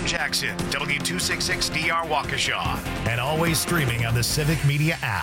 Jackson, W266DR Waukesha, and always streaming on the Civic Media app.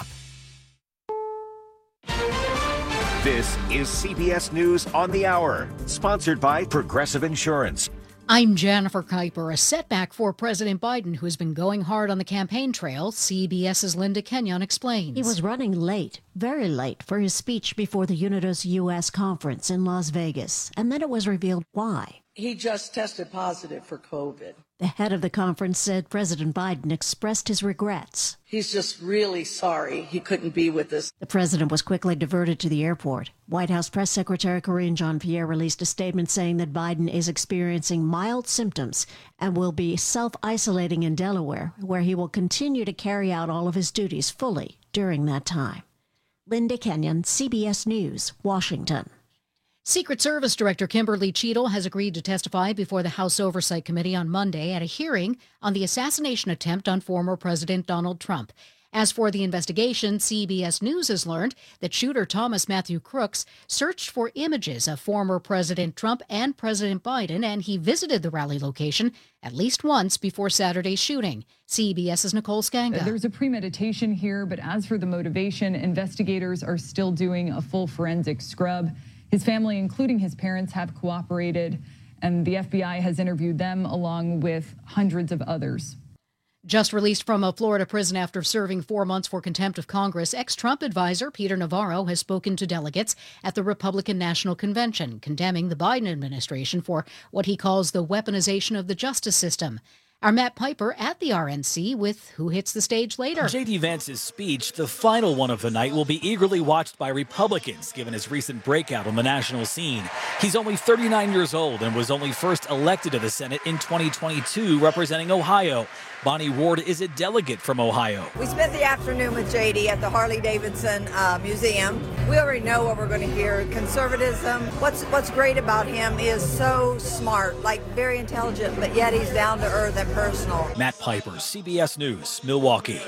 This is CBS News on the Hour, sponsored by Progressive Insurance. I'm Jennifer Kuiper. A setback for President Biden, who has been going hard on the campaign trail. CBS's Linda Kenyon explains. He was running late, very late, for his speech before the Unidos U.S. conference in Las Vegas, and then it was revealed why. He just tested positive for COVID. The head of the conference said President Biden expressed his regrets. He's just really sorry he couldn't be with us. The president was quickly diverted to the airport. White House Press Secretary Karine Jean-Pierre released a statement saying that Biden is experiencing mild symptoms and will be self-isolating in Delaware, where he will continue to carry out all of his duties fully during that time. Linda Kenyon, CBS News, Washington. Secret Service Director Kimberly Cheadle has agreed to testify before the House Oversight Committee on Monday at a hearing on the assassination attempt on former President Donald Trump. As for the investigation, CBS News has learned that shooter Thomas Matthew Crooks searched for images of former President Trump and President Biden, and he visited the rally location at least once before Saturday's shooting. CBS's Nicole Skanga. There's a premeditation here, but as for the motivation, investigators are still doing a full forensic scrub. His family, including his parents, have cooperated, and the FBI has interviewed them along with hundreds of others. Just released from a Florida prison after serving 4 months for contempt of Congress, ex-Trump advisor Peter Navarro has spoken to delegates at the Republican National Convention, condemning the Biden administration for what he calls the weaponization of the justice system. Our Matt Piper at the RNC with who hits the stage later. J.D. Vance's speech, the final one of the night, will be eagerly watched by Republicans, given his recent breakout on the national scene. He's only 39 years old and was only first elected to the Senate in 2022, representing Ohio. Bonnie Ward is a delegate from Ohio. We spent the afternoon with J.D. at the Harley-Davidson Museum. We already know what we're going to hear. Conservatism. What's great about him is so smart, like very intelligent, but yet he's down to earth and personal. Matt Piper, CBS News, Milwaukee.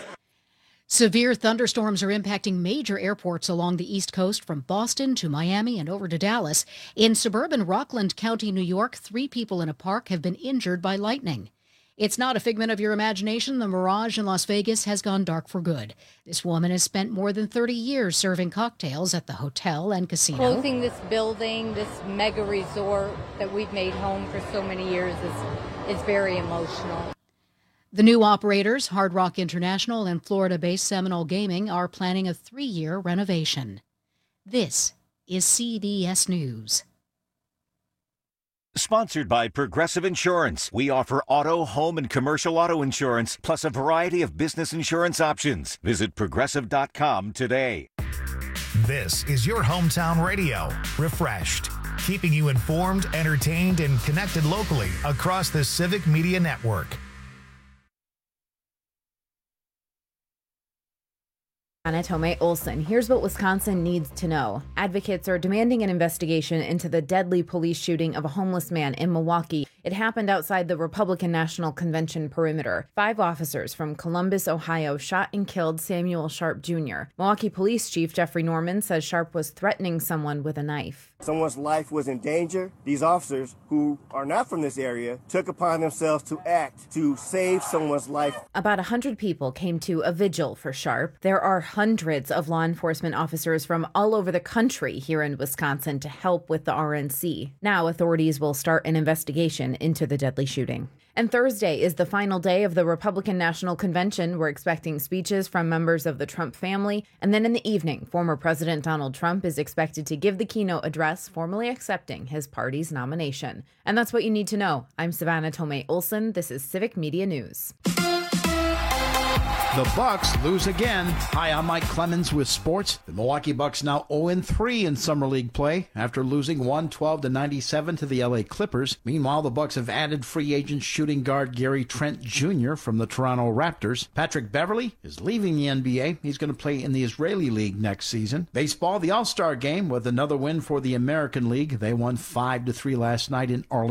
Severe thunderstorms are impacting major airports along the East Coast from Boston to Miami and over to Dallas. In suburban Rockland County, New York, 3 people in a park have been injured by lightning. It's not a figment of your imagination. The Mirage in Las Vegas has gone dark for good. This woman has spent more than 30 years serving cocktails at the hotel and casino. Closing this building, this mega resort that we've made home for so many years is very emotional. The new operators, Hard Rock International and Florida-based Seminole Gaming, are planning a 3-year renovation. This is CBS News. Sponsored by Progressive Insurance. We offer auto, home, and commercial auto insurance, plus a variety of business insurance options. Visit Progressive.com today. This is your hometown radio, Refreshed, keeping you informed, entertained, and connected locally across the Civic Media Network. Anna Tomei Olson. Here's what Wisconsin needs to know. Advocates are demanding an investigation into the deadly police shooting of a homeless man in Milwaukee. It happened outside the Republican National Convention perimeter. 5 officers from Columbus, Ohio, shot and killed Samuel Sharp Jr. Milwaukee Police Chief Jeffrey Norman says Sharp was threatening someone with a knife. Someone's life was in danger. These officers, who are not from this area, took upon themselves to act to save someone's life. About 100 people came to a vigil for Sharp. There are hundreds of law enforcement officers from all over the country here in Wisconsin to help with the RNC. Now authorities will start an investigation into the deadly shooting. And Thursday is the final day of the Republican National Convention. We're expecting speeches from members of the Trump family. And then in the evening, former President Donald Trump is expected to give the keynote address, formally accepting his party's nomination. And that's what you need to know. I'm Savannah Tomei Olson. This is Civic Media News. The Bucks lose again. Hi, I'm Mike Clemens with sports. The Milwaukee Bucks now 0-3 in Summer League play after losing 112-97 to the LA Clippers. Meanwhile, the Bucks have added free agent shooting guard Gary Trent Jr. from the Toronto Raptors. Patrick Beverley is leaving the NBA. He's going to play in the Israeli League next season. Baseball, the All-Star Game with another win for the American League. They won 5-3 last night in Arlington.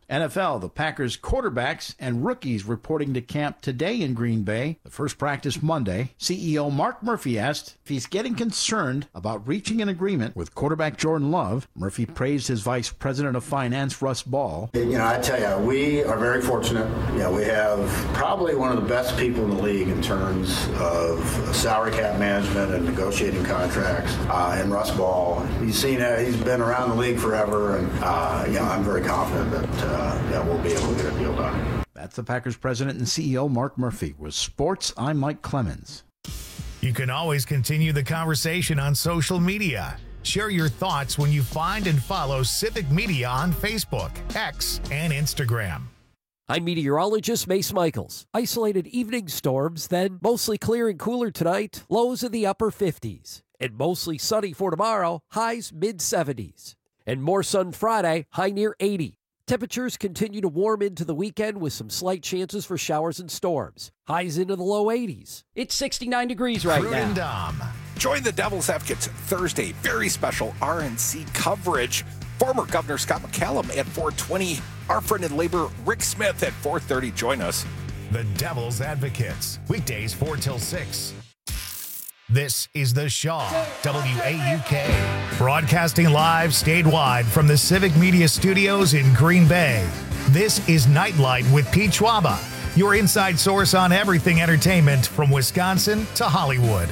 NFL, the Packers quarterbacks and rookies reporting to camp today in Green Bay. The first practice Monday. CEO Mark Murphy asked if he's getting concerned about reaching an agreement with quarterback Jordan Love. Murphy praised his vice president of finance, Russ Ball. I tell you, we are very fortunate. We have probably one of the best people in the league in terms of salary cap management and negotiating contracts. And Russ Ball, he's been around the league forever, and I'm very confident that we'll be able to get a deal done. That's the Packers president and CEO Mark Murphy. With sports, I'm Mike Clemens. You can always continue the conversation on social media. Share your thoughts when you find and follow Civic Media on Facebook, X, and Instagram. I'm meteorologist Mace Michaels. Isolated evening storms, then mostly clear and cooler tonight, lows in the upper 50s. And mostly sunny for tomorrow, highs mid-70s. And more sun Friday, high near 80. Temperatures continue to warm into the weekend with some slight chances for showers and storms. Highs into the low 80s. It's 69 degrees right now. And Dom. Join the Devil's Advocates Thursday. Very special RNC coverage. Former Governor Scott McCallum at 4:20. Our friend in labor, Rick Smith, at 4:30. Join us. The Devil's Advocates. Weekdays 4 till 6. This is The Shaw, WAUK, broadcasting live statewide from the Civic Media Studios in Green Bay. This is Nightlight with Pete Schwaba, your inside source on everything entertainment from Wisconsin to Hollywood.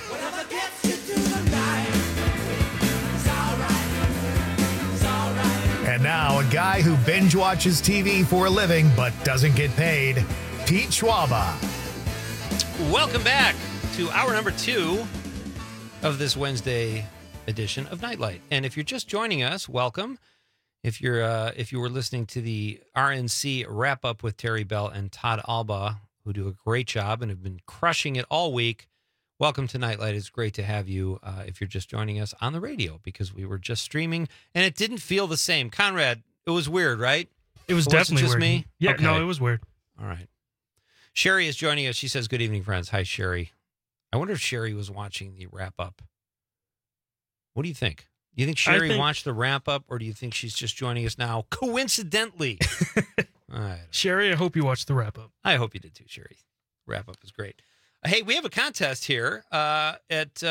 And now, a guy who binge watches TV for a living but doesn't get paid, Pete Schwaba. Welcome back to hour number 2 of this Wednesday edition of Nightlight. And if you're just joining us, welcome. If you were listening to the RNC wrap up with Terry Bell and Todd Alba, who do a great job and have been crushing it all week, welcome to Nightlight. It's great to have you if you're just joining us on the radio, because we were just streaming and it didn't feel the same. Conrad, it was weird, right? It was definitely just weird. Me? Yeah, okay. No, it was weird. All right. Sherry is joining us. She says, good evening, friends. Hi, Sherry. I wonder if Sherry was watching the wrap-up. What do you think? Do you think Sherry watched the wrap-up, or do you think she's just joining us now coincidentally? Sherry, I hope you watched the wrap-up. I hope you did too, Sherry. Wrap-up is great. Hey, we have a contest here at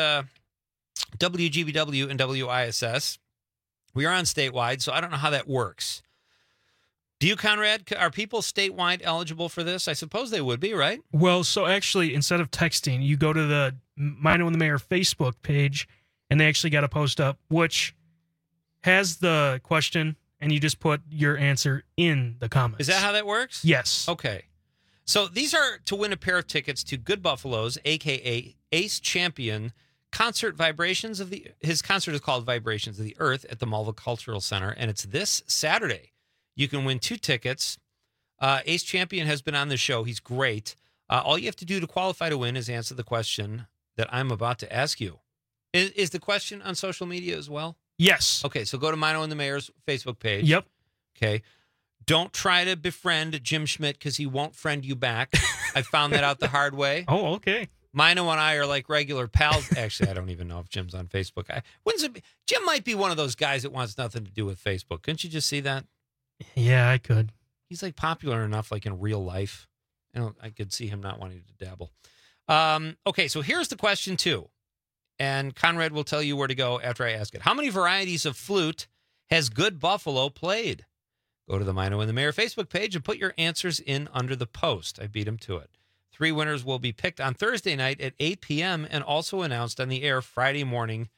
WGBW and WISS. We are on statewide, so I don't know how that works. Do you, Conrad? Are people statewide eligible for this? I suppose they would be, right? Well, so actually, instead of texting, you go to the Mino and the Mayor Facebook page, and they actually got a post up, which has the question, and you just put your answer in the comments. Is that how that works? Yes. Okay. So these are to win a pair of tickets to Good Buffalo's, a.k.a. Ace Champion, concert Vibrations of the... His concert is called Vibrations of the Earth at the Malva Cultural Center, and it's this Saturday. You can win 2 tickets. Ace Champion has been on the show. He's great. All you have to do to qualify to win is answer the question that I'm about to ask you. Is the question on social media as well? Yes. Okay, so go to Mino and the Mayor's Facebook page. Yep. Okay. Don't try to befriend Jim Schmidt because he won't friend you back. I found that out the hard way. Oh, okay. Mino and I are like regular pals. Actually, I don't even know if Jim's on Facebook. Jim might be one of those guys that wants nothing to do with Facebook. Couldn't you just see that? Yeah, I could. He's like popular enough, like in real life. I could see him not wanting to dabble. Okay, so here's the question 2. And Conrad will tell you where to go after I ask it. How many varieties of flute has Good Buffalo played? Go to the Mino and the Mayor Facebook page and put your answers in under the post. I beat him to it. 3 winners will be picked on Thursday night at 8 p.m. and also announced on the air Friday morning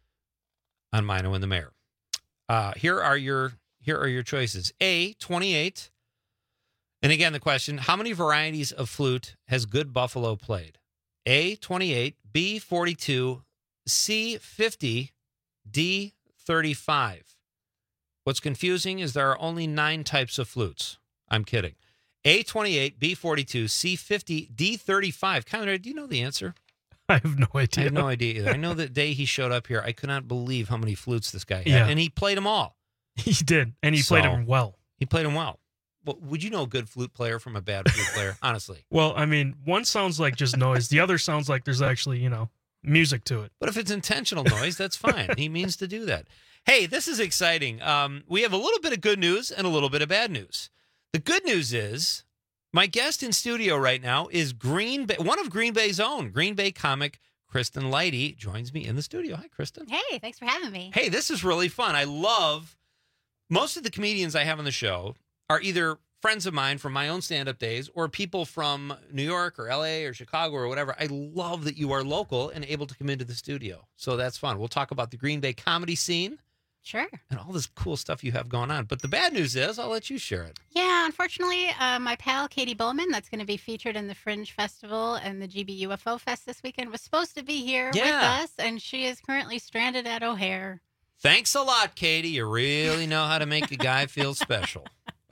on Mino and the Mayor. Here are your choices. A, 28. And again, the question, how many varieties of flute has Good Buffalo played? A, 28, B, 42, C, 50, D, 35. What's confusing is there are only 9 types of flutes. I'm kidding. A, 28, B, 42, C, 50, D, 35. Conrad, do you know the answer? I have no idea. I have no idea either. I know the day he showed up here, I could not believe how many flutes this guy had. Yeah. And he played them all. He did, and he played them well. He played them well. Well, would you know a good flute player from a bad flute player, honestly? Well, I mean, one sounds like just noise. The other sounds like there's actually, music to it. But if it's intentional noise, that's fine. He means to do that. Hey, this is exciting. We have a little bit of good news and a little bit of bad news. The good news is my guest in studio right now is one of Green Bay's own, Green Bay comic Kristen Leidy joins me in the studio. Hi, Kristen. Hey, thanks for having me. Hey, this is really fun. I love most of the comedians I have on the show are either friends of mine from my own stand-up days or people from New York or LA or Chicago or whatever. I love that you are local and able to come into the studio. So that's fun. We'll talk about the Green Bay comedy scene. Sure. And all this cool stuff you have going on. But the bad news is, I'll let you share it. Yeah, unfortunately, my pal Katie Bowman, that's going to be featured in the Fringe Festival and the GB UFO Fest this weekend, was supposed to be here with us, and she is currently stranded at O'Hare. Thanks a lot, Katie. You really know how to make a guy feel special.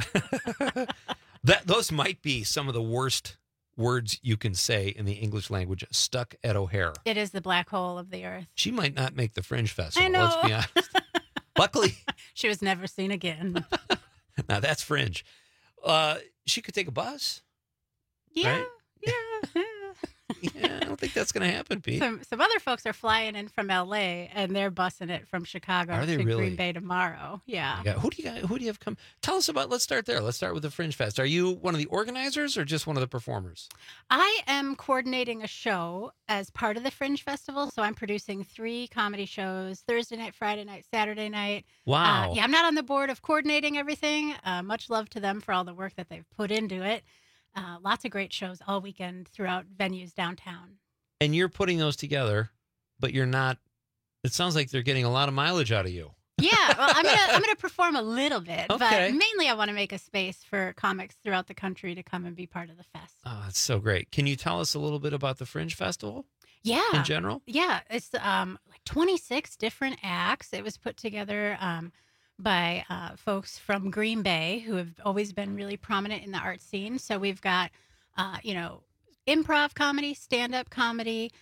Those might be some of the worst words you can say in the English language. Stuck at O'Hare. It is the black hole of the earth. She might not make the Fringe Festival. I know. Let's be honest. Luckily, she was never seen again. Now that's Fringe. She could take a bus. Yeah, right? yeah. Yeah, I don't think that's going to happen, Pete. Some other folks are flying in from LA and they're busing it from Chicago Are they to really? Green Bay tomorrow. Yeah. Who do you have come? Tell us about. Let's start there. Let's start with the Fringe Fest. Are you one of the organizers or just one of the performers? I am coordinating a show as part of the Fringe Festival, so I'm producing 3 comedy shows: Thursday night, Friday night, Saturday night. Wow. Yeah, I'm not on the board of coordinating everything. Much love to them for all the work that they've put into it. Lots of great shows all weekend throughout venues downtown. And you're putting those together, but you're not. It sounds like they're getting a lot of mileage out of you. Yeah, well, I'm gonna perform a little bit, Okay. but mainly I want to make a space for comics throughout the country to come and be part of the fest. Oh, that's so great. Can you tell us a little bit about the Fringe Festival? Yeah. In general? Yeah, it's like 26 different acts. It was put together by folks from Green Bay who have always been really prominent in the art scene. So we've got, improv comedy, stand-up comedy,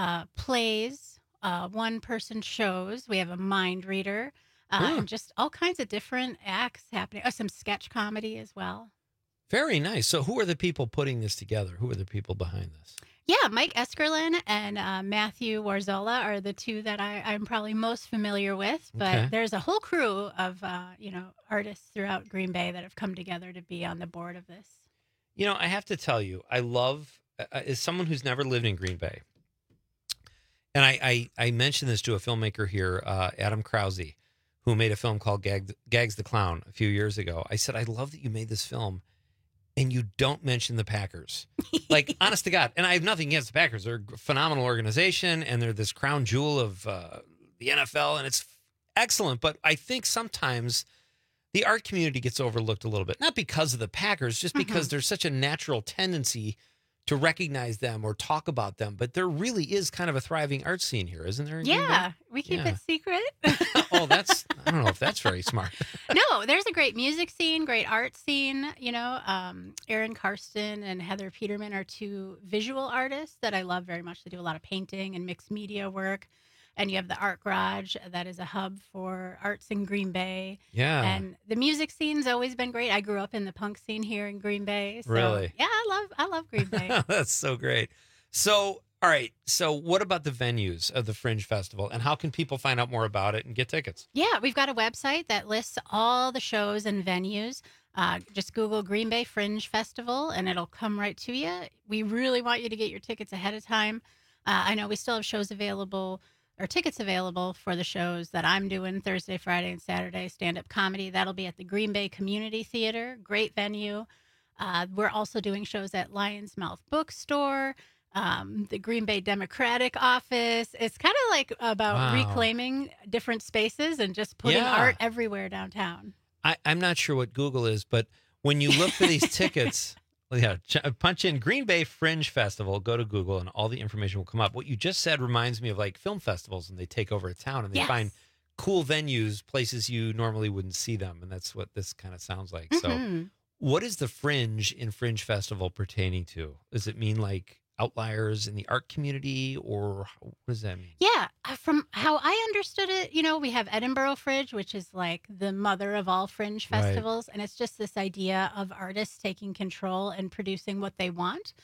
plays, one-person shows. We have a mind reader, and just all kinds of different acts happening. Oh, some sketch comedy as well. Very nice. So who are the people putting this together? Who are the people behind this? Yeah, Mike Eskerlin and Matthew Warzola are the 2 that I'm probably most familiar with. But Okay. there's a whole crew of, artists throughout Green Bay that have come together to be on the board of this. You know, I have to tell you, I love, as someone who's never lived in Green Bay, and I mentioned this to a filmmaker here, Adam Krause, who made a film called Gags the Clown a few years ago. I said, I love that you made this film and you don't mention the Packers. Like, honest to God. And I have nothing against the Packers. They're a phenomenal organization, and they're this crown jewel of the NFL, and it's excellent. But I think sometimes the art community gets overlooked a little bit. Not because of the Packers, just because there's such a natural tendency to recognize them or talk about them. But there really is kind of a thriving art scene here, isn't there? in Green Yeah, Bay? we keep Yeah. it secret. Oh, I don't know if that's very smart. No, there's a great music scene, great art scene. Aaron Karsten and Heather Peterman are 2 visual artists that I love very much. They do a lot of painting and mixed media work. And you have the Art Garage, that is a hub for arts in Green Bay. Yeah. And the music scene's always been great. I grew up in the punk scene here in Green Bay. So, Really? Yeah, I love Green Bay. That's so great. So, all right. So what about the venues of the Fringe Festival, and how can people find out more about it and get tickets? Yeah, we've got a website that lists all the shows and venues. Just Google Green Bay Fringe Festival and it'll come right to you. We really want you to get your tickets ahead of time. I know we still have shows available or tickets available for the shows that I'm doing Thursday, Friday, and Saturday, stand-up comedy. That'll be at the Green Bay Community Theater. Great venue. We're also doing shows at Lion's Mouth Bookstore, the Green Bay Democratic Office. It's kind of like about reclaiming different spaces and just putting art everywhere downtown. I'm not sure what Google is, but when you look for these tickets, punch in Green Bay Fringe Festival, go to Google, and all the information will come up. What you just said reminds me of like film festivals, and they take over a town and they find cool venues, places you normally wouldn't see them. And that's what this kind of sounds like. So what is the Fringe in Fringe Festival pertaining to? Does it mean like outliers in the art community, or what does that mean? Yeah, from how I understood it, we have Edinburgh Fringe, which is like the mother of all fringe festivals. And it's just this idea of artists taking control and producing what they want.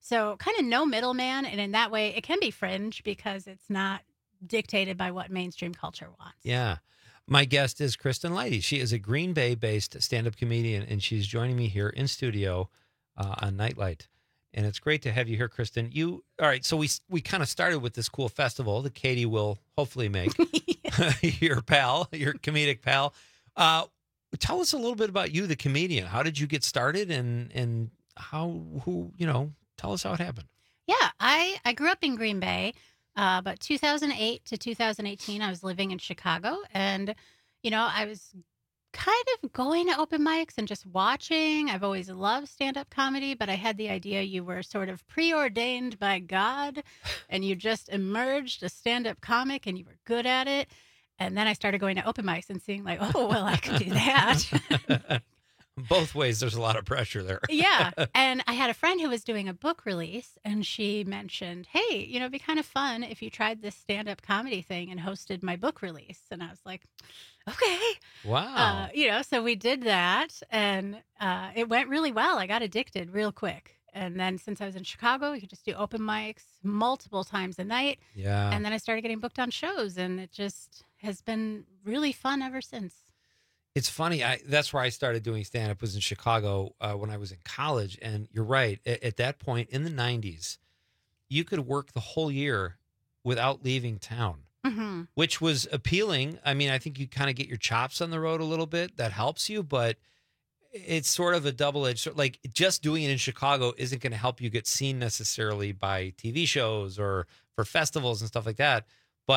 So kind of no middleman. And in that way, it can be fringe because it's not dictated by what mainstream culture wants. Yeah. My guest is Kristen Leidy. She is a Green Bay-based stand-up comedian, and she's joining me here in studio on Nightlight. And it's great to have you here, Kristen. All right, so we kind of started with this cool festival that Katie will hopefully make. Your pal, your comedic pal. Tell us a little bit about you, the comedian. How did you get started, and tell us how it happened. Yeah, I grew up in Green Bay, but 2008 to 2018, I was living in Chicago, and, I was kind of going to open mics and just watching. I've always loved stand-up comedy, but I had the idea you were sort of preordained by God, and you just emerged a stand-up comic, and you were good at it. And then I started going to open mics and seeing like, oh, well, I could do that. Both ways, there's a lot of pressure there. Yeah. And I had a friend who was doing a book release, and she mentioned, hey, it'd be kind of fun if you tried this stand-up comedy thing and hosted my book release. And I was like, okay. Wow. So we did that, and it went really well. I got addicted real quick. And then since I was in Chicago, you could just do open mics multiple times a night. Yeah. And then I started getting booked on shows, and it just has been really fun ever since. It's funny. That's where I started doing stand-up, was in Chicago when I was in college. And you're right. At that point in the 90s, you could work the whole year without leaving town, which was appealing. I mean, I think you kind of get your chops on the road a little bit. That helps you, but it's sort of a double-edged, like just doing it in Chicago isn't going to help you get seen necessarily by TV shows or for festivals and stuff like that.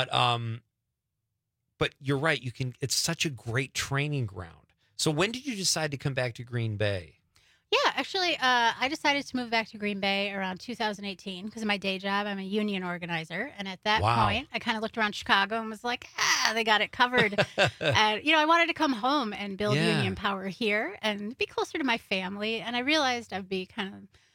But you're right. It's such a great training ground. So when did you decide to come back to Green Bay? Yeah, actually, I decided to move back to Green Bay around 2018 because of my day job. I'm a union organizer. And at that point, I kind of looked around Chicago and was like, they got it covered. And, I wanted to come home and build union power here and be closer to my family. And I realized I'd be kind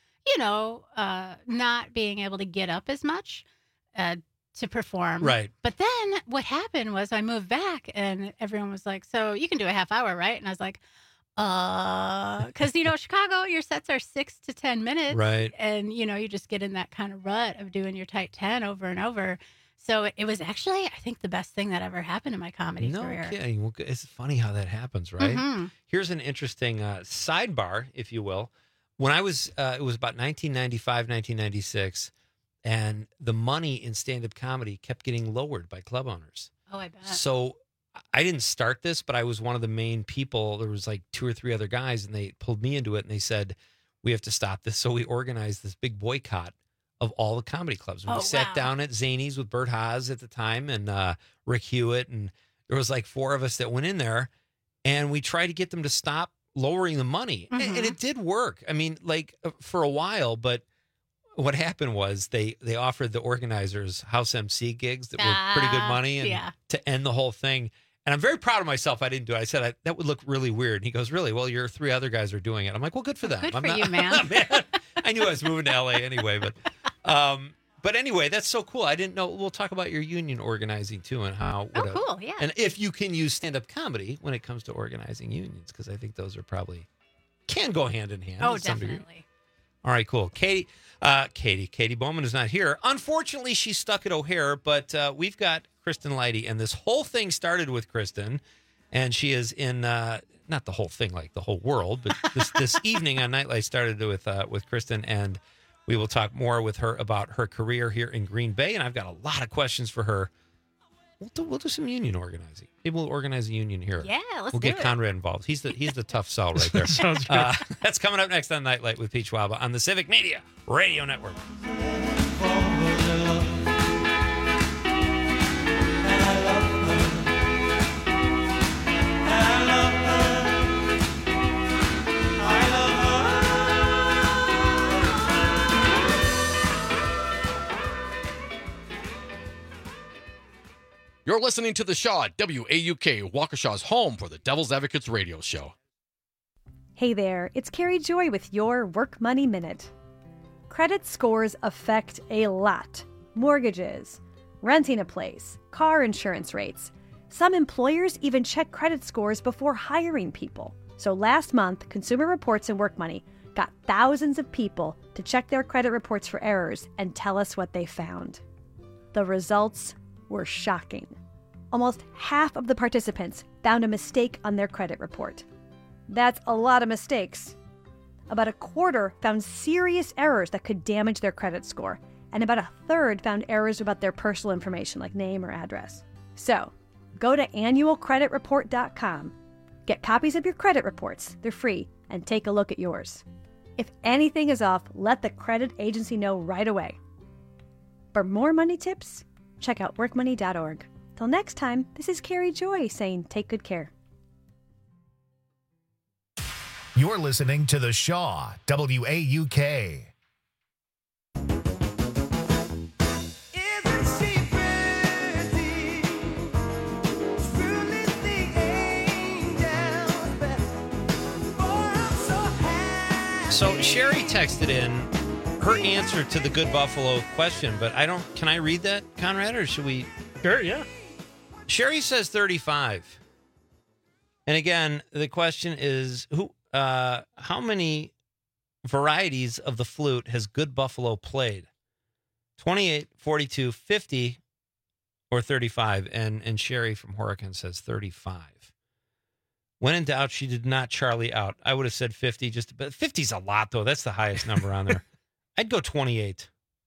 of, not being able to get up as much to perform. Right. But then what happened was I moved back and everyone was like, so you can do a half hour, right? And I was like, because, Chicago, your sets are 6 to 10 minutes. Right. And, you just get in that kind of rut of doing your tight 10 over and over. So it was actually, I think, the best thing that ever happened in my comedy career. No kidding. Well, it's funny how that happens, right? Mm-hmm. Here's an interesting sidebar, if you will. When I was, it was about 1995, 1996, and the money in stand-up comedy kept getting lowered by club owners. Oh, I bet. So I didn't start this, but I was one of the main people. There was like 2 or 3 other guys, and they pulled me into it, and they said, we have to stop this. So we organized this big boycott of all the comedy clubs. And we sat down at Zanies with Bert Haas at the time and Rick Hewitt, and there was like 4 of us that went in there, and we tried to get them to stop lowering the money. And it did work. I mean, like for a while, but what happened was they offered the organizers house MC gigs that were pretty good money and to end the whole thing. And I'm very proud of myself. I didn't do it. I said, that would look really weird. And he goes, really? Well, your 3 other guys are doing it. I'm like, well, good for them. Good for you, man. I knew I was moving to LA anyway, but anyway, that's so cool. I didn't know. We'll talk about your union organizing too and how. Cool. Yeah. And if you can use stand-up comedy when it comes to organizing unions, because I think those are probably can go hand in hand. Oh, to some degree. definitely. All right, cool. Katie Bowman is not here. Unfortunately, she's stuck at O'Hare, but we've got Kristen Leidy, and this whole thing started with Kristen, and she is in not the whole thing, like the whole world, but this evening on Nightlight started with Kristen, and we will talk more with her about her career here in Green Bay, and I've got a lot of questions for her. We'll do some union organizing. Maybe we'll organize a union here. Yeah, let's We'll get Conrad involved. He's the tough sell right there. Sounds good. That's coming up next on Nightlight with Pete Schwalbe on the Civic Media Radio Network. You're listening to The Shaw at WAUK, Waukesha's home for the Devil's Advocates radio show. Hey there, it's Carrie Joy with your Work Money Minute. Credit scores affect a lot. Mortgages, renting a place, car insurance rates. Some employers even check credit scores before hiring people. So last month, Consumer Reports and Work Money got thousands of people to check their credit reports for errors and tell us what they found. The results were shocking. Almost half of the participants found a mistake on their credit report. That's a lot of mistakes. About a quarter found serious errors that could damage their credit score, and about a third found errors about their personal information like name or address. So, go to annualcreditreport.com, get copies of your credit reports, they're free, and take a look at yours. If anything is off, let the credit agency know right away. For more money tips, check out workmoney.org. Till next time, this is Carrie Joy saying take good care. You're listening to The Shaw, WAUK. So Sherry texted in her answer to the Good Buffalo question, but can I read that, Conrad, or should we? Sure, yeah. Sherry says 35. And again, the question is how many varieties of the flute has Good Buffalo played? 28, 42, 50, or 35? And Sherry from Horicon says 35. When in doubt, she did not Charlie out. I would have said 50, but 50's a lot, though. That's the highest number on there. I'd go 28.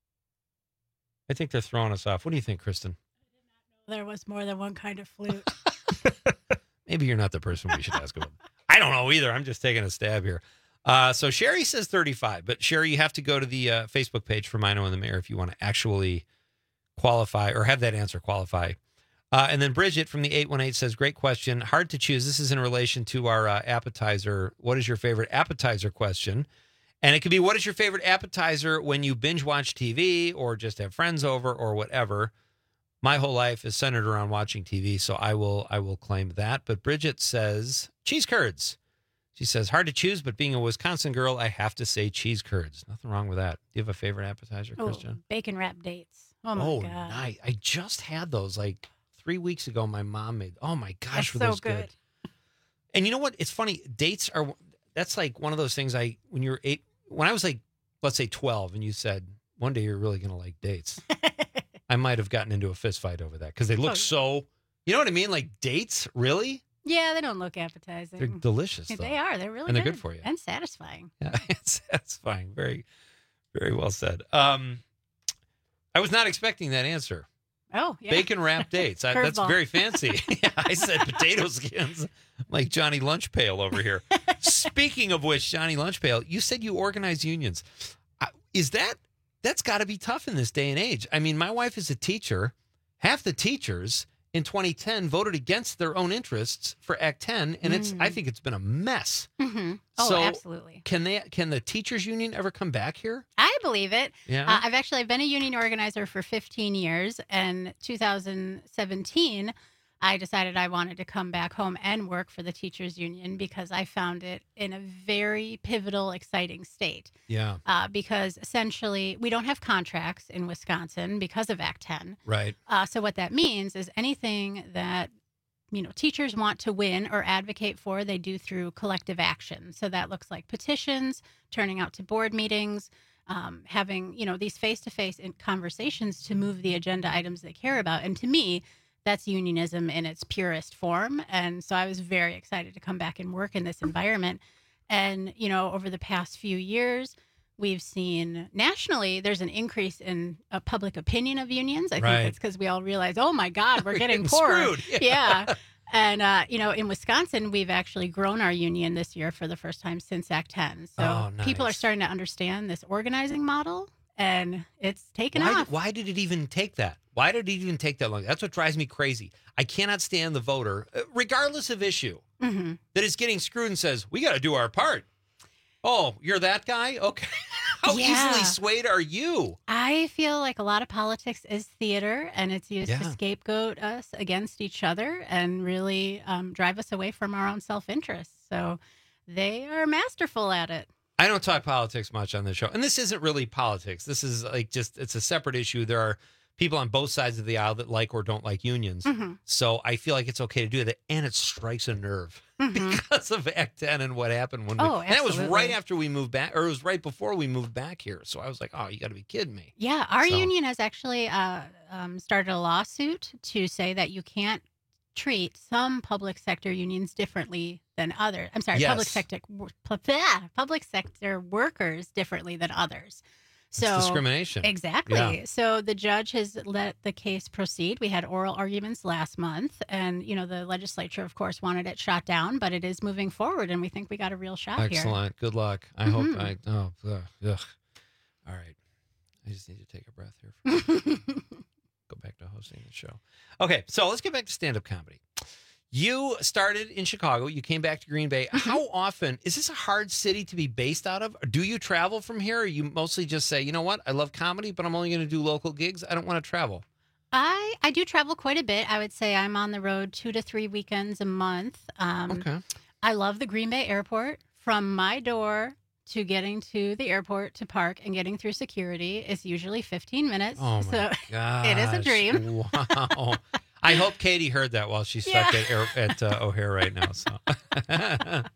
I think they're throwing us off. What do you think, Kristen? There was more than one kind of flute. Maybe you're not the person we should ask about. I don't know either. I'm just taking a stab here. So Sherry says 35, but Sherry, you have to go to the Facebook page for Mino and the Mayor if you want to actually qualify or have that answer qualify. And then Bridget from the 818 says, great question. Hard to choose. This is in relation to our appetizer. What is your favorite appetizer question? And it could be, what is your favorite appetizer when you binge watch TV or just have friends over or whatever? My whole life is centered around watching TV, so I will claim that. But Bridget says cheese curds. She says, hard to choose, but being a Wisconsin girl, I have to say cheese curds. Nothing wrong with that. Do you have a favorite appetizer, Christian? Bacon wrapped dates. Oh, my God. Nice. I just had those like 3 weeks ago. My mom made. Oh, my gosh, were so those good. And you know what? It's funny. Dates are, that's like one of those things when I was like, let's say 12, and you said, one day you're really going to like dates. I might have gotten into a fist fight over that because they look so, you know what I mean? Like dates, really? Yeah, they don't look appetizing. They're delicious, though. They are. They're really and they're good for you. And satisfying. Yeah, it's satisfying. Very, very well said. I was not expecting that answer. Oh, yeah. Bacon wrapped dates. That's very fancy. Yeah, I said potato skins. Like Johnny Lunchpail over here. Speaking of which, Johnny Lunchpail, you said you organize unions. That's got to be tough in this day and age. I mean, my wife is a teacher. Half the teachers in 2010 voted against their own interests for Act 10, and I think it's been a mess. Mm-hmm. Oh, so absolutely. Can the teachers union ever come back here? I believe it. Yeah. I've been a union organizer for 15 years, and 2017, I decided I wanted to come back home and work for the teachers union because I found it in a very pivotal, exciting state. Yeah. Because essentially we don't have contracts in Wisconsin because of Act 10. Right. So what that means is anything that teachers want to win or advocate for, they do through collective action. So that looks like petitions, turning out to board meetings, having these face-to-face conversations to move the agenda items they care about. And to me, that's unionism in its purest form. And so I was very excited to come back and work in this environment. And, over the past few years, we've seen nationally, there's an increase in public opinion of unions. I think it's because we all realize, oh my God, we're getting poorer. Screwed. Yeah. And, in Wisconsin, we've actually grown our union this year for the first time since Act 10. So people are starting to understand this organizing model, and it's taken off. Why did it even take that? Why did it even take that long? That's what drives me crazy. I cannot stand the voter, regardless of issue, that is getting screwed and says, we got to do our part. Oh, you're that guy? Okay. How easily swayed are you? I feel like a lot of politics is theater, and it's used to scapegoat us against each other and really drive us away from our own self-interest. So they are masterful at it. I don't talk politics much on this show. And this isn't really politics. This is like it's a separate issue. There are people on both sides of the aisle that like or don't like unions. Mm-hmm. So I feel like it's okay to do that. And it strikes a nerve because of Act 10 and what happened when Oh, and that was absolutely. right after we moved back, or it was right before we moved back here. So I was like, oh, you got to be kidding me. Yeah, our So- union has actually started a lawsuit to say that you can't treat some public sector unions differently than others. I'm sorry, Yes. public sector workers differently than others. So It's discrimination. Exactly. Yeah. So the judge has let the case proceed. We had oral arguments last month, and the legislature, of course, wanted it shot down, but it is moving forward, and we think we got a real shot here. Excellent. Good luck. I hope ugh. All right. I just need to take a breath here. Go back to hosting the show. Okay, so let's get back to stand-up comedy. You started in Chicago. You came back to Green Bay. How often is this a hard city to be based out of? Do you travel from here? Or you mostly just say, you know what, I love comedy, but I'm only going to do local gigs. I don't want to travel. I do travel quite a bit. I would say I'm on the road 2 to 3 weekends a month. Okay. I love the Green Bay airport. From my door to getting to the airport to park and getting through security is usually 15 minutes. Oh, my so gosh. it is a dream. Wow. I hope Katie heard that while she's stuck at O'Hare right now. So, But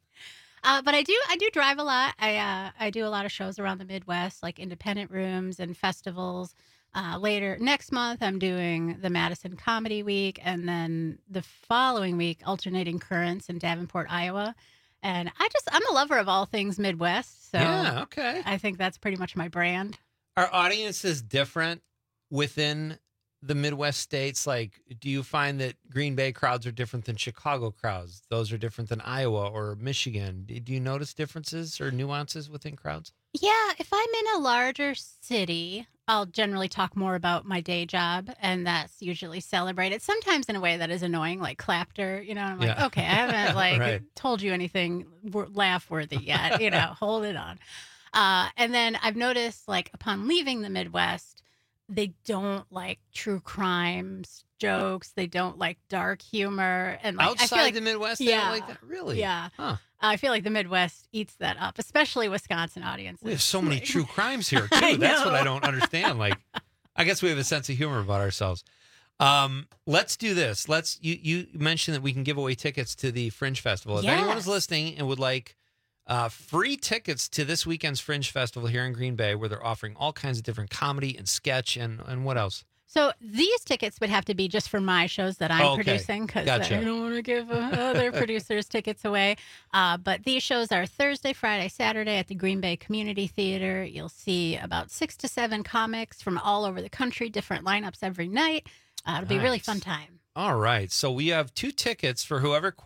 I do drive a lot. I do a lot of shows around the Midwest, like independent rooms and festivals. Later next month, I'm doing the Madison Comedy Week, and then the following week, Alternating Currents in Davenport, Iowa. And I'm a lover of all things Midwest, so yeah, okay. I think that's pretty much my brand. Are audiences different within the Midwest states? Like, do you find that Green Bay crowds are different than Chicago crowds? Those are different than Iowa or Michigan. Do you notice differences or nuances within crowds? Yeah, if I'm in a larger city, I'll generally talk more about my day job, and that's usually celebrated. Sometimes in a way that is annoying, like clapter. I'm like, Yeah. okay, I haven't Right. told you anything laugh worthy yet. Hold it on. And then I've noticed, like, upon leaving the Midwest, they don't like true crimes jokes. They don't like dark humor. And like, Outside I feel like, the Midwest, they yeah, don't like that? Really? Yeah. Huh. I feel like the Midwest eats that up, especially Wisconsin audiences. We have so many Like- true crimes here, too. I That's what I know. don't understand. Like, I guess we have a sense of humor about ourselves. Let's do this. You mentioned that we can give away tickets to the Fringe Festival. If anyone is Yes. listening and would like free tickets to this weekend's Fringe Festival here in Green Bay, where they're offering all kinds of different comedy and sketch and what else? So these tickets would have to be just for my shows that I'm Okay. producing, because Gotcha. I don't want to give other producers tickets away. But these shows are Thursday, Friday, Saturday at the Green Bay Community Theater. You'll see about 6 to 7 comics from all over the country, different lineups every night. It'll be a really Nice. fun time. All right. So we have 2 tickets for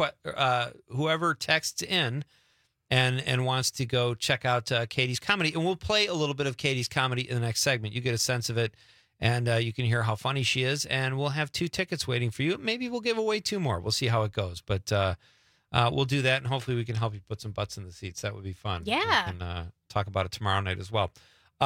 whoever texts in and wants to go check out Katie's comedy. And we'll play a little bit of Katie's comedy in the next segment. You get a sense of it, and you can hear how funny she is. And we'll have 2 tickets waiting for you. Maybe we'll give away 2 more. We'll see how it goes. But we'll do that, and hopefully we can help you put some butts in the seats. That would be fun. Yeah. We can talk about it tomorrow night as well.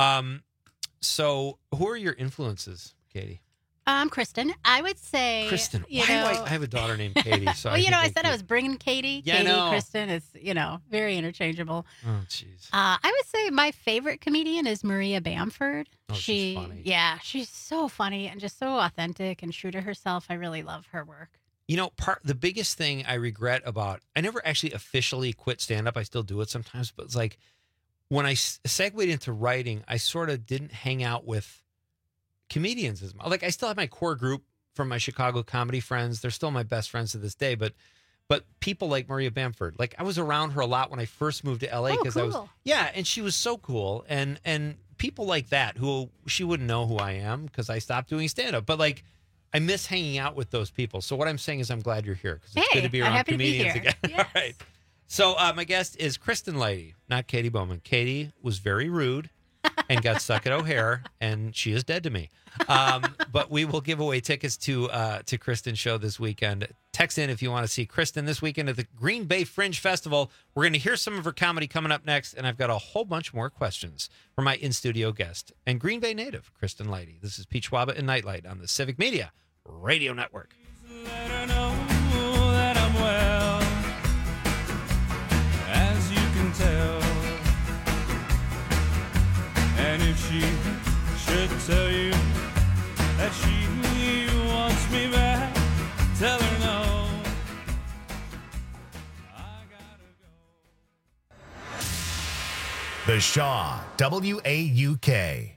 So who are your influences, Katie? Kristen, I would say. Kristen. you Why do know- I have a daughter named Katie. So well, think I said I was bringing Katie. Yeah, I Katie, know. Kristen is, very interchangeable. Oh, jeez. I would say my favorite comedian is Maria Bamford. Oh, she's funny. Yeah, she's so funny and just so authentic and true to herself. I really love her work. The biggest thing I regret about, I never actually officially quit stand-up. I still do it sometimes, but it's like when I segued into writing, I sort of didn't hang out with comedians as much. Like, I still have my core group from my Chicago comedy friends. They're still my best friends to this day, but people like Maria Bamford, like I was around her a lot when I first moved to LA because I was, cool. yeah, and she was so cool. And people like that who she wouldn't know who I am because I stopped doing stand-up, but like, I miss hanging out with those people. So what I'm saying is I'm glad you're here because it's good to be I'm around happy to be comedians here. again. Yes. All right. So my guest is Kristen Leidy, not Katie Bowman. Katie was very rude and got stuck at O'Hare, and she is dead to me. But we will give away tickets to Kristen's show this weekend. Text in if you want to see Kristen this weekend at the Green Bay Fringe Festival. We're going to hear some of her comedy coming up next, and I've got a whole bunch more questions for my in-studio guest and Green Bay native, Kristen Leidy. This is Pete Schwaba and Nightlight on the Civic Media Radio Network. Let her know that I'm well, as you can tell. And if she should tell you that she wants me back. Tell her no. The Shaw, WAUK.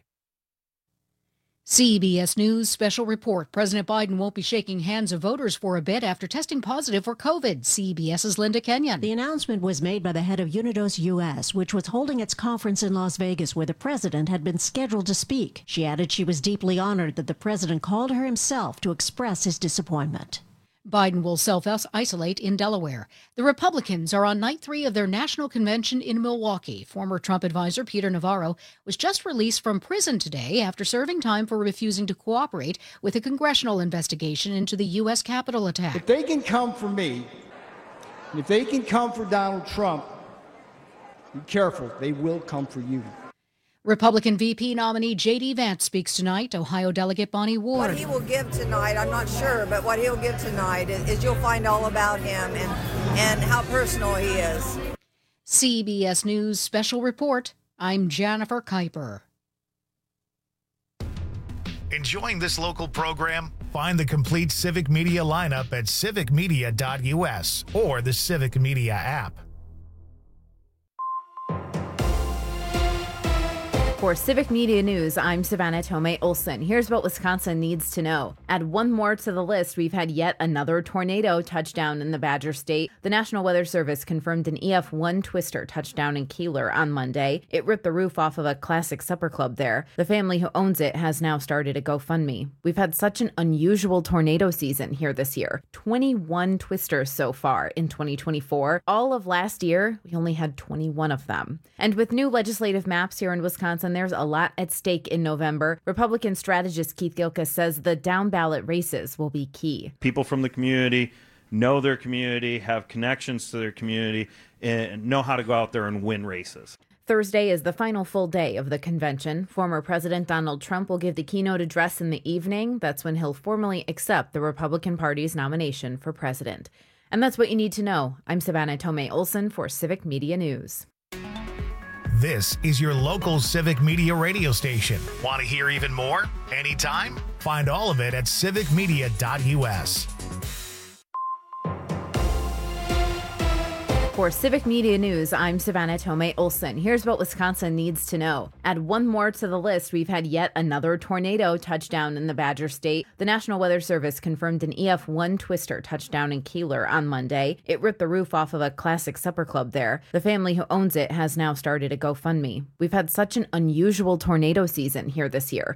CBS News special report. President Biden won't be shaking hands of voters for a bit after testing positive for COVID. CBS's Linda Kenyon. The announcement was made by the head of Unidos U.S., which was holding its conference in Las Vegas where the president had been scheduled to speak. She added she was deeply honored that the president called her himself to express his disappointment. Biden will self-isolate in Delaware. The Republicans are on night 3 of their national convention in Milwaukee. Former Trump advisor Peter Navarro was just released from prison today after serving time for refusing to cooperate with a congressional investigation into the U.S. Capitol attack. If they can come for me, and if they can come for Donald Trump, be careful, they will come for you. Republican VP nominee J.D. Vance speaks tonight. Ohio Delegate Bonnie Ward. What he will give tonight, I'm not sure, but what he'll give tonight is you'll find all about him and how personal he is. CBS News Special Report. I'm Jennifer Kuiper. Enjoying this local program? Find the complete Civic Media lineup at civicmedia.us or the Civic Media app. For Civic Media News, I'm Savannah Tomei Olson. Here's what Wisconsin needs to know. Add one more to the list, we've had yet another tornado touchdown in the Badger State. The National Weather Service confirmed an EF1 twister touchdown in Keeler on Monday. It ripped the roof off of a classic supper club there. The family who owns it has now started a GoFundMe. We've had such an unusual tornado season here this year. 21 twisters so far in 2024. All of last year, we only had 21 of them. And with new legislative maps here in Wisconsin, there's a lot at stake in November. Republican strategist Keith Gilkes says the down-ballot races will be key. People from the community know their community, have connections to their community, and know how to go out there and win races. Thursday is the final full day of the convention. Former President Donald Trump will give the keynote address in the evening. That's when he'll formally accept the Republican Party's nomination for president. And that's what you need to know. I'm Savannah Tomei Olson for Civic Media News. This is your local Civic Media radio station. Want to hear even more? Anytime? Find all of it at civicmedia.us. For Civic Media News, I'm Savannah Tomei Olson. Here's what Wisconsin needs to know. Add one more to the list, we've had yet another tornado touchdown in the Badger State. The National Weather Service confirmed an EF1 twister touchdown in Keeler on Monday. It ripped the roof off of a classic supper club there. The family who owns it has now started a GoFundMe. We've had such an unusual tornado season here this year.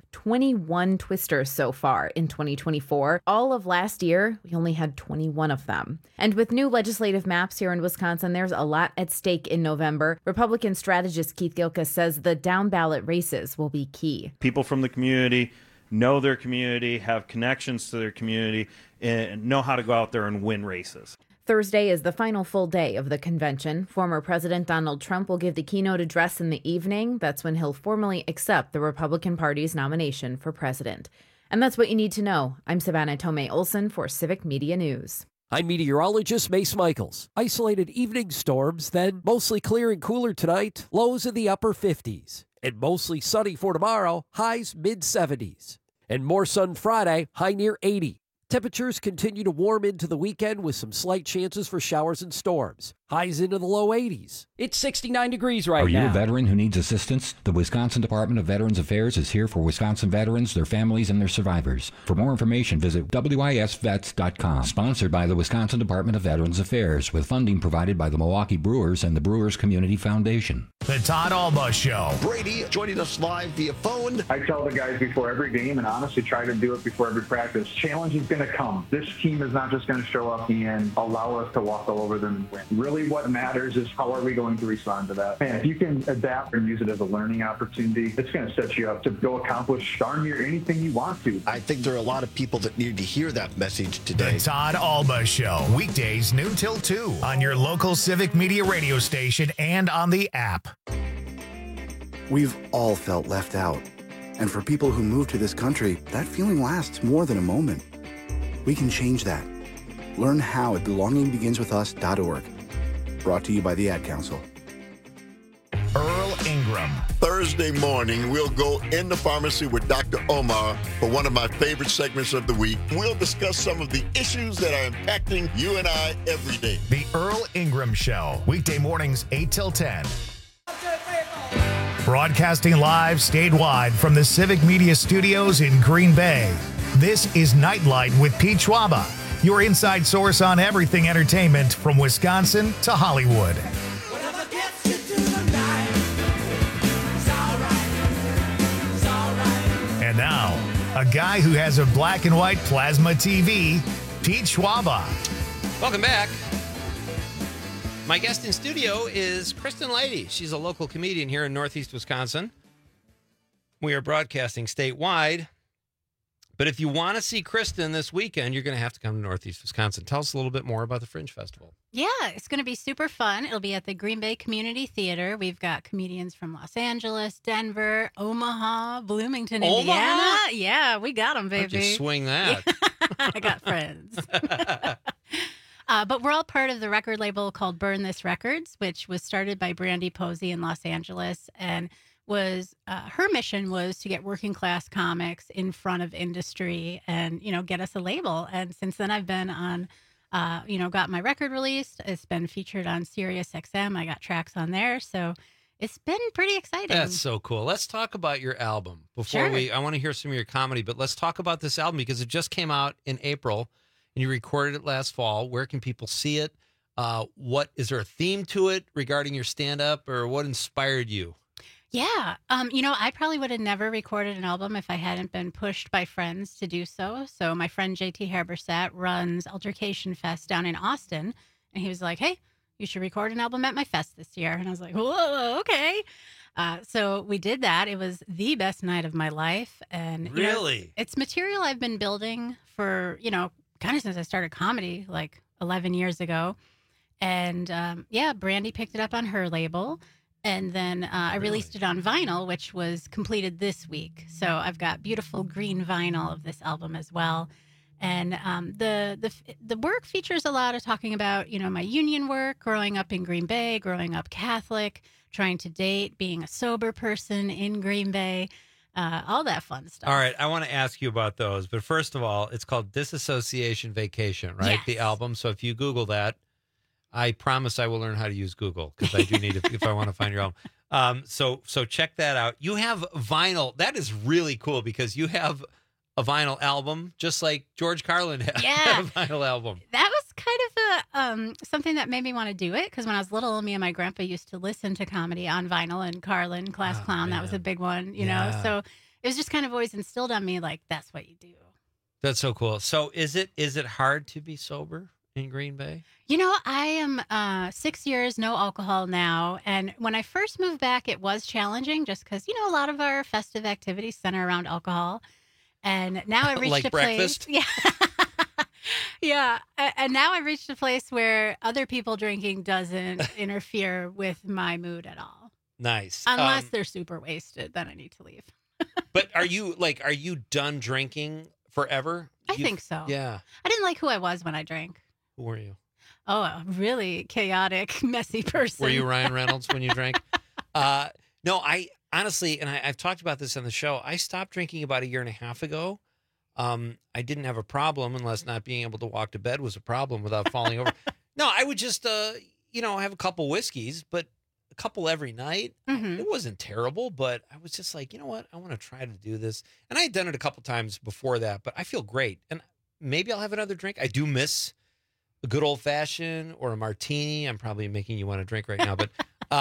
21 twisters so far in 2024. All of last year, we only had 21 of them. And with new legislative maps here in Wisconsin, there's a lot at stake in November. Republican strategist Keith Gilkes says the down-ballot races will be key. People from the community know their community, have connections to their community, and know how to go out there and win races. Thursday is the final full day of the convention. Former President Donald Trump will give the keynote address in the evening. That's when he'll formally accept the Republican Party's nomination for president. And that's what you need to know. I'm Savannah Tomei Olson for Civic Media News. I'm meteorologist Mace Michaels. Isolated evening storms, then mostly clear and cooler tonight, lows in the upper 50s. And mostly sunny for tomorrow, highs mid-70s. And more sun Friday, high near 80. Temperatures continue to warm into the weekend with some slight chances for showers and storms. Highs into the low 80s. It's 69 degrees right now. Are you a veteran who needs assistance? The Wisconsin Department of Veterans Affairs is here for Wisconsin veterans, their families, and their survivors. For more information, visit wisvets.com. Sponsored by the Wisconsin Department of Veterans Affairs, with funding provided by the Milwaukee Brewers and the Brewers Community Foundation. The Todd Alba Show. Brady joining us live via phone. I tell the guys before every game, and honestly try to do it before every practice, challenge is going to come. This team is not just going to show up and allow us to walk all over them and win. Really what matters is how are we going to respond to that. And if you can adapt and use it as a learning opportunity, it's going to set you up to go accomplish darn near anything you want to. I think there are a lot of people that need to hear that message today. The Todd Alba Show. Weekdays noon till 2 on your local Civic Media radio station and on the app. We've all felt left out. And for people who move to this country, that feeling lasts more than a moment. We can change that. Learn how at belongingbeginswithus.org. Brought to you by the Ad Council. Earl Ingram. Thursday Thursday morning, we'll go in the pharmacy with Dr. Omar for one of my favorite segments of the week. We'll discuss some of the issues that are impacting you and I every day. The Earl Ingram Show, weekday mornings 8 till 10. Broadcasting live statewide from the Civic Media Studios in Green Bay. This is Nightlight with Pete Schwaba, your inside source on everything entertainment from Wisconsin to Hollywood. And now, a guy who has a black and white plasma TV, Pete Schwaba. Welcome back. My guest in studio is Kristen Leidy. She's a local comedian here in Northeast Wisconsin. We are broadcasting statewide. But if you want to see Kristen this weekend, you're going to have to come to Northeast Wisconsin. Tell us a little bit more about the Fringe Festival. Yeah, it's going to be super fun. It'll be at the Green Bay Community Theater. We've got comedians from Los Angeles, Denver, Omaha, Bloomington, Indiana. Yeah, we got them, baby. How'd you swing that? I got friends. But we're all part of the record label called Burn This Records, which was started by Brandy Posey in Los Angeles, and was her mission was to get working class comics in front of industry and, you know, get us a label. And since then I've been on, got my record released. It's been featured on Sirius XM. I got tracks on there. So it's been pretty exciting. That's so cool. Let's talk about your album before I want to hear some of your comedy, but let's talk about this album because it just came out in April and you recorded it last fall. Where can people see it? What is there a theme to it regarding your stand-up, or what inspired you? Yeah. I probably would have never recorded an album if I hadn't been pushed by friends to do so. So my friend JT Habersat runs Altercation Fest down in Austin. And he was like, hey, you should record an album at my fest this year. And I was like, whoa, okay. So we did that. It was the best night of my life. And really, it's material I've been building for, kind of since I started comedy like 11 years ago. And Brandy picked it up on her label. And then I released it on vinyl, which was completed this week. So I've got beautiful green vinyl of this album as well. And the work features a lot of talking about, my union work, growing up in Green Bay, growing up Catholic, trying to date, being a sober person in Green Bay, all that fun stuff. All right. I want to ask you about those. But first of all, it's called Disassociation Vacation, right? Yes. The album. So if you Google that, I promise I will learn how to use Google because I do need it if I want to find your album. So check that out. You have vinyl. That is really cool because you have a vinyl album just like George Carlin had a vinyl album. That was kind of something that made me want to do it because when I was little, me and my grandpa used to listen to comedy on vinyl, and Carlin, Class Clown, that was a big one, you know. So it was just kind of always instilled on me like that's what you do. That's so cool. So is it hard to be sober in Green Bay? I am 6 years, no alcohol now. And when I first moved back, it was challenging just because, a lot of our festive activities center around alcohol. And now I reached like a breakfast? place. Yeah. Yeah. And now I've reached a place where other people drinking doesn't interfere with my mood at all. Nice. Unless they're super wasted, then I need to leave. But are you done drinking forever? I think so. Yeah. I didn't like who I was when I drank. Who were you? Oh, a really chaotic, messy person. Were you Ryan Reynolds when you drank? No, I honestly, and I've talked about this on the show, I stopped drinking about a year and a half ago. I didn't have a problem unless not being able to walk to bed was a problem without falling over. No, I would just, have a couple whiskeys, but a couple every night. Mm-hmm. It wasn't terrible, but I was just like, you know what? I want to try to do this. And I had done it a couple times before that, but I feel great. And maybe I'll have another drink. I do miss a good old fashioned or a martini. I'm probably making you want to drink right now, but,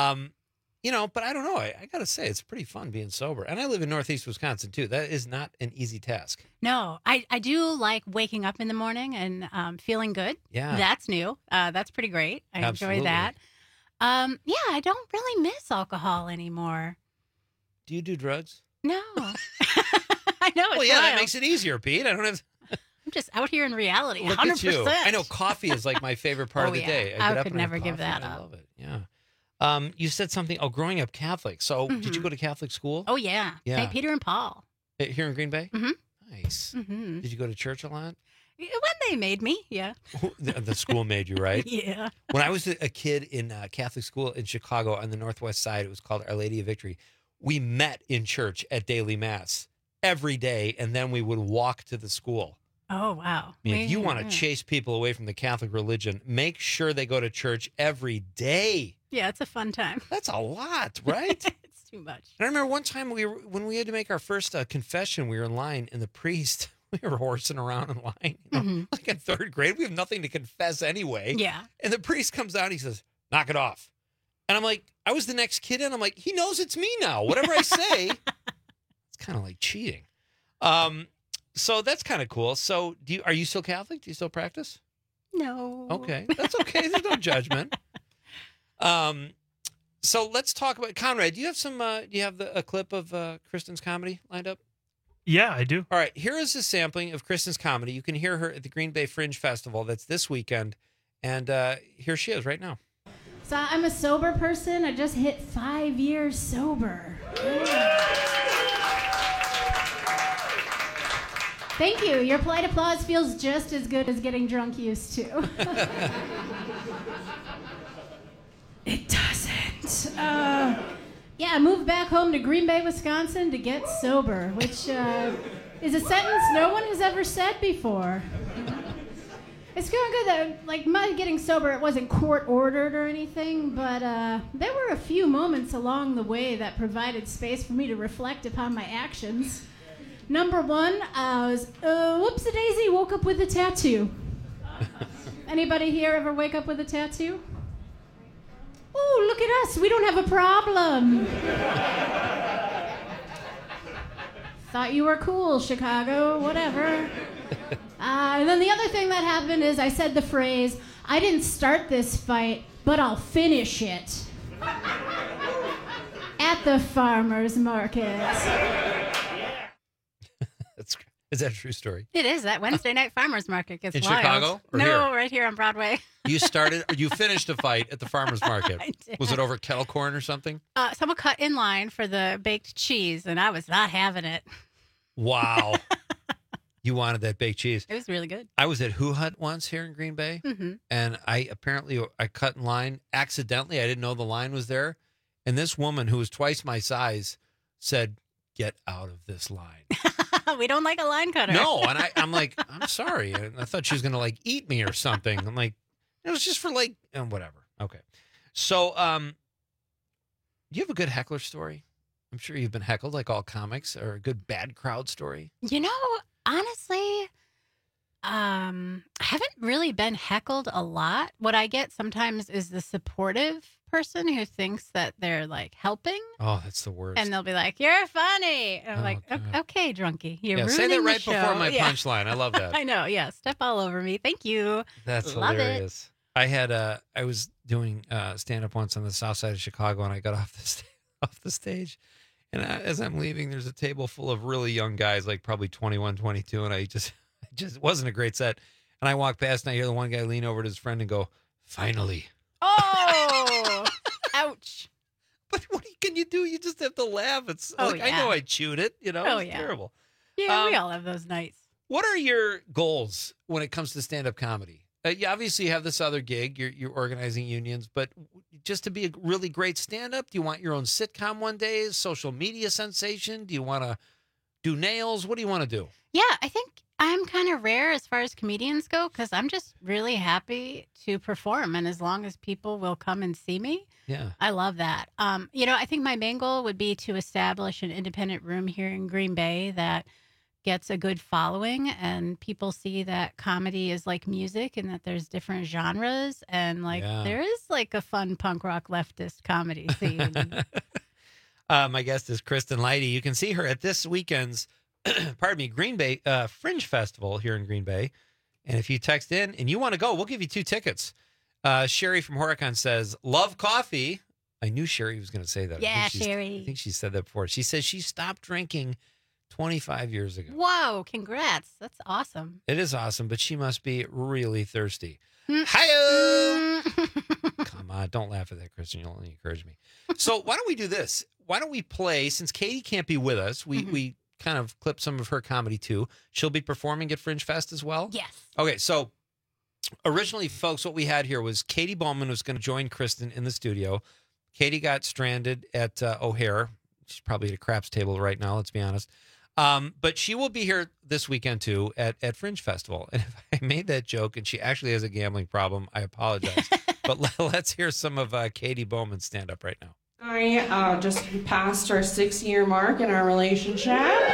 but I don't know. I got to say, it's pretty fun being sober. And I live in Northeast Wisconsin too. That is not an easy task. No, I do like waking up in the morning and feeling good. Yeah. That's new. That's pretty great. I Absolutely. enjoy that. I don't really miss alcohol anymore. Do you do drugs? No. I know. Well, yeah, that makes it easier, Pete. I don't have. I'm just out here in reality. Look 100%. at you. I know coffee is like my favorite part of the day. I get up could and have never give coffee, that and up. I love it. Yeah. You said something. Oh, growing up Catholic. So did you go to Catholic school? Oh, yeah. Yeah. St. Peter and Paul. Here in Green Bay? Mm-hmm. Nice. Mm-hmm. Did you go to church a lot? When they made me, yeah. The school made you, right? Yeah. When I was a kid in Catholic school in Chicago on the Northwest Side, it was called Our Lady of Victory. we met in church at daily mass every day, and then we would walk to the school. Oh, wow. I mean, if you want to chase people away from the Catholic religion, make sure they go to church every day. Yeah, it's a fun time. That's a lot, right? It's too much. And I remember one time when we had to make our first confession, we were in line, and the priest, we were horsing around in line, like in third grade. We have nothing to confess anyway. Yeah. And the priest comes out, he says, knock it off. And I'm like, I was the next kid in. I'm like, he knows it's me now. Whatever I say, it's kind of like cheating. So that's kind of cool. So are you still Catholic? Do you still practice? No. Okay. That's okay. There's no judgment. So let's talk about Conrad. Do you have a clip of Kristen's comedy lined up? Yeah, I do. All right. Here is a sampling of Kristen's comedy. You can hear her at the Green Bay Fringe Festival. That's this weekend. And here she is right now. So I'm a sober person. I just hit 5 years sober. Thank you. Your polite applause feels just as good as getting drunk used to. It doesn't. Yeah, I moved back home to Green Bay, Wisconsin to get sober, which is a sentence no one has ever said before. It's going good that, like, my getting sober, it wasn't court-ordered or anything, but there were a few moments along the way that provided space for me to reflect upon my actions. Number one, I was, whoops-a-daisy, woke up with a tattoo. Anybody here ever wake up with a tattoo? Oh, look at us, we don't have a problem. Thought you were cool, Chicago, whatever. And then the other thing that happened is I said the phrase, I didn't start this fight, but I'll finish it. At the farmer's market. Is that a true story? It is. That Wednesday night farmer's market gets In wild. Chicago or no, here? Right here on Broadway. You finished a fight at the farmer's market. I did. Was it over kettle corn or something? Someone cut in line for the baked cheese, and I was not having it. Wow. You wanted that baked cheese. It was really good. I was at Who Hut once here in Green Bay, and I cut in line accidentally. I didn't know the line was there. And this woman who was twice my size said, "Get out of this line." We don't like a line cutter. No, and I'm like, I'm sorry. And I thought she was going to like eat me or something. I'm like, it was just for like, whatever. Okay. So, you have a good heckler story? I'm sure you've been heckled like all comics, or a good bad crowd story. You know, honestly, I haven't really been heckled a lot. What I get sometimes is the supportive person who thinks that they're like helping. Oh, that's the worst. And they'll be like, "You're funny." And I'm like, God. "Okay, drunkie, you're Yeah, ruining say that right the show." before my Yeah. punchline. I love that. I know. Yeah, step all over me. Thank you. That's Love hilarious. I was doing stand up once on the south side of Chicago, and I got off the stage. And as I'm leaving, there's a table full of really young guys, like probably 21, 22. And it just wasn't a great set. And I walk past and I hear the one guy lean over to his friend and go, "Finally." Oh, ouch. But what can you do? You just have to laugh. It's Oh, like, I yeah. know I chewed it, Oh, it's yeah. terrible. Yeah, we all have those nights. What are your goals when it comes to stand-up comedy? You obviously have this other gig. You're organizing unions, but just to be a really great stand-up, do you want your own sitcom one day, social media sensation? Do you want to do nails? What do you want to do? Yeah, I think I'm kind of rare as far as comedians go because I'm just really happy to perform. And as long as people will come and see me, Yeah. I love that. I think my main goal would be to establish an independent room here in Green Bay that gets a good following and people see that comedy is like music and that there's different genres and there is like a fun punk rock leftist comedy scene. My guest is Kristen Leidy. You can see her at this weekend's, Green Bay Fringe Festival here in Green Bay. And if you text in and you want to go, we'll give you 2 tickets. Sherry from Horicon says, "Love coffee." I knew Sherry was going to say that. Yeah, I Sherry. think she said that before. She says she stopped drinking 25 years ago. Whoa, congrats. That's awesome. It is awesome, but she must be really thirsty. Hi-yo! Come on, don't laugh at that, Kristen. You'll only encourage me. So why don't we do this? Why don't we play, since Katie can't be with us, we kind of clip some of her comedy too. She'll be performing at Fringe Fest as well? Yes. Okay, so originally, folks, what we had here was Katie Bowman was going to join Kristen in the studio. Katie got stranded at O'Hare. She's probably at a craps table right now, let's be honest. But she will be here this weekend, too, at Fringe Festival. And if I made that joke and she actually has a gambling problem, I apologize. But let's hear some of Katie Bowman stand up right now. I just passed our 6-year mark in our relationship.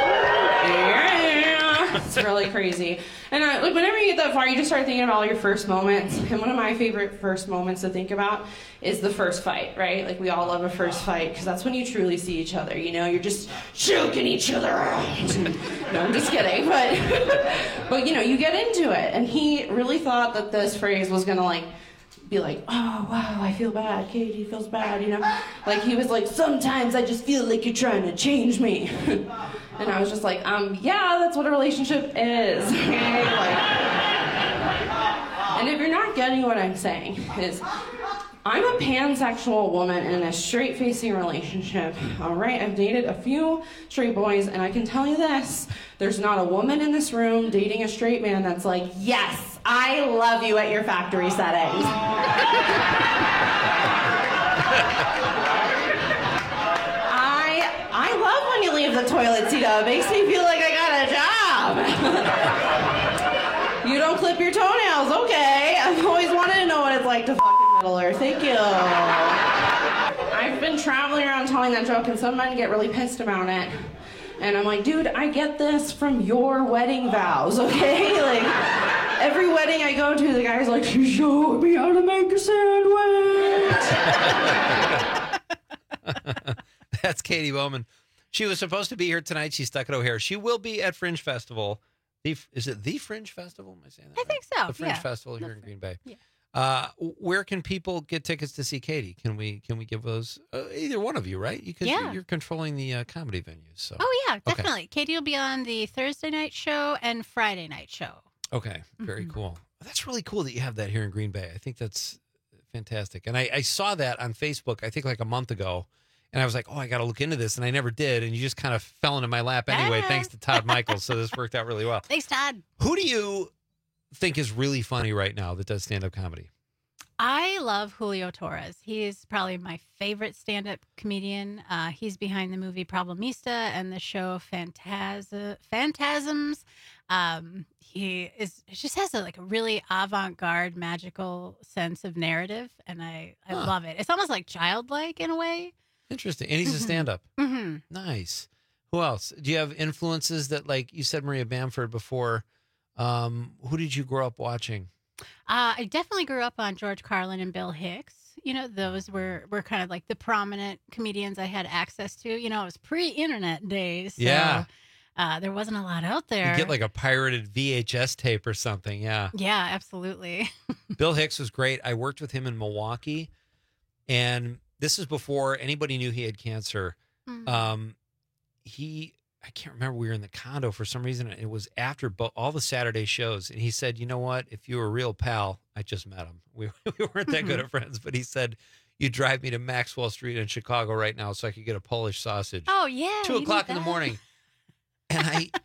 Yeah, it's really crazy. And like whenever you get that far, you just start thinking about all your first moments. And one of my favorite first moments to think about is the first fight, right? Like we all love a first fight because that's when you truly see each other. You know, you're just choking each other out. No, I'm just kidding. But you know, you get into it. And he really thought that this phrase was gonna be like, oh, wow, I feel bad. Katie feels bad, you know? Like, he was like, sometimes I just feel like you're trying to change me. And I was just like, yeah, that's what a relationship is. Okay? And if you're not getting what I'm saying is, I'm a pansexual woman in a straight-facing relationship, all right? I've dated a few straight boys, and I can tell you this, there's not a woman in this room dating a straight man that's like, yes, I love you at your factory settings. I love when you leave the toilet seat up. It makes me feel like I got a job. You don't clip your toenails, okay. I've always wanted to know what it's like to fucking middle her. Thank you. I've been traveling around telling that joke, and some men get really pissed about it. And I'm like, dude, I get this from your wedding vows, okay? Like, every wedding I go to, the guy's like, you showed me how to make a sandwich. That's Katie Bowman. She was supposed to be here tonight. She's stuck at O'Hare. She will be at Fringe Festival. Is it the Fringe Festival? Am I saying that right? I think so. The Fringe Festival here in Green Bay. Yeah. Where can people get tickets to see Katie? Can we give those? Either one of you, right? Because you're controlling the comedy venues. So. Oh yeah, definitely. Okay. Katie will be on the Thursday night show and Friday night show. Okay, very cool. That's really cool that you have that here in Green Bay. I think that's fantastic. And I saw that on Facebook, I think like a month ago, and I was like, oh, I got to look into this, and I never did. And you just kind of fell into my lap anyway, thanks to Todd Michaels. So this worked out really well. Thanks, Todd. Who do you think is really funny right now that does stand-up comedy? I love Julio Torres. He's probably my favorite stand-up comedian. He's behind the movie Problemista and the show Phantasms. He just has a really avant-garde, magical sense of narrative, and I love it. It's almost like childlike in a way. Interesting. And he's a stand-up. Nice. Who else? Do you have influences that, like you said, Maria Bamford before? Who did you grow up watching? I definitely grew up on George Carlin and Bill Hicks. You know, those were kind of like the prominent comedians I had access to. You know, it was pre-internet days. So, there wasn't a lot out there. You get like a pirated VHS tape or something. Yeah. Yeah, absolutely. Bill Hicks was great. I worked with him in Milwaukee, and this is before anybody knew he had cancer. I can't remember, we were in the condo for some reason. It was after all the Saturday shows. And he said, you know what? If you were a real pal, I just met him. We weren't that good of friends, but he said, you drive me to Maxwell Street in Chicago right now so I could get a Polish sausage. Oh, yeah. 2 o'clock in the morning. And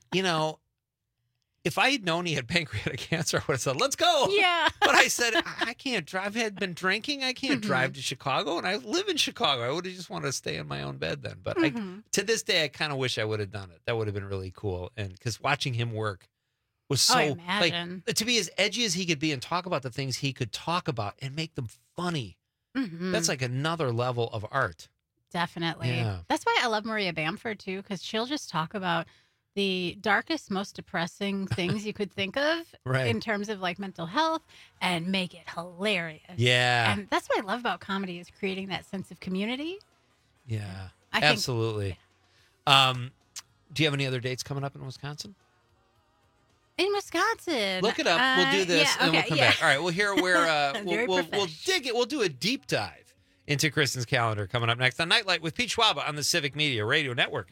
if I had known he had pancreatic cancer, I would have said, let's go. Yeah. But I said, I can't drive. I had been drinking. I can't drive to Chicago. And I live in Chicago. I would have just wanted to stay in my own bed then. But to this day, I kind of wish I would have done it. That would have been really cool. And because watching him work was so, to be as edgy as he could be and talk about the things he could talk about and make them funny. That's like another level of art. Definitely. Yeah. That's why I love Maria Bamford, too, because she'll just talk about the darkest, most depressing things you could think of in terms of like mental health and make it hilarious. Yeah. And that's what I love about comedy is creating that sense of community. Yeah, I absolutely. Do you have any other dates coming up in Wisconsin? In Wisconsin. Look it up. We'll do this and we'll come back. All right. Well, here we'll dig it. We'll do a deep dive into Kristen's calendar coming up next on Nightlight with Pete Schwaba on the Civic Media Radio Network.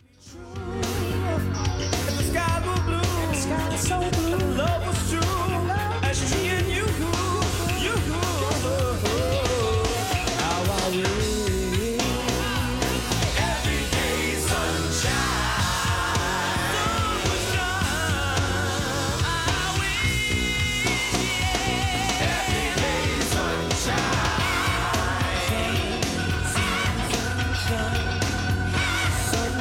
So blue, love was true, as me and you, how I really, every day sunshine, I wish, every day sunshine,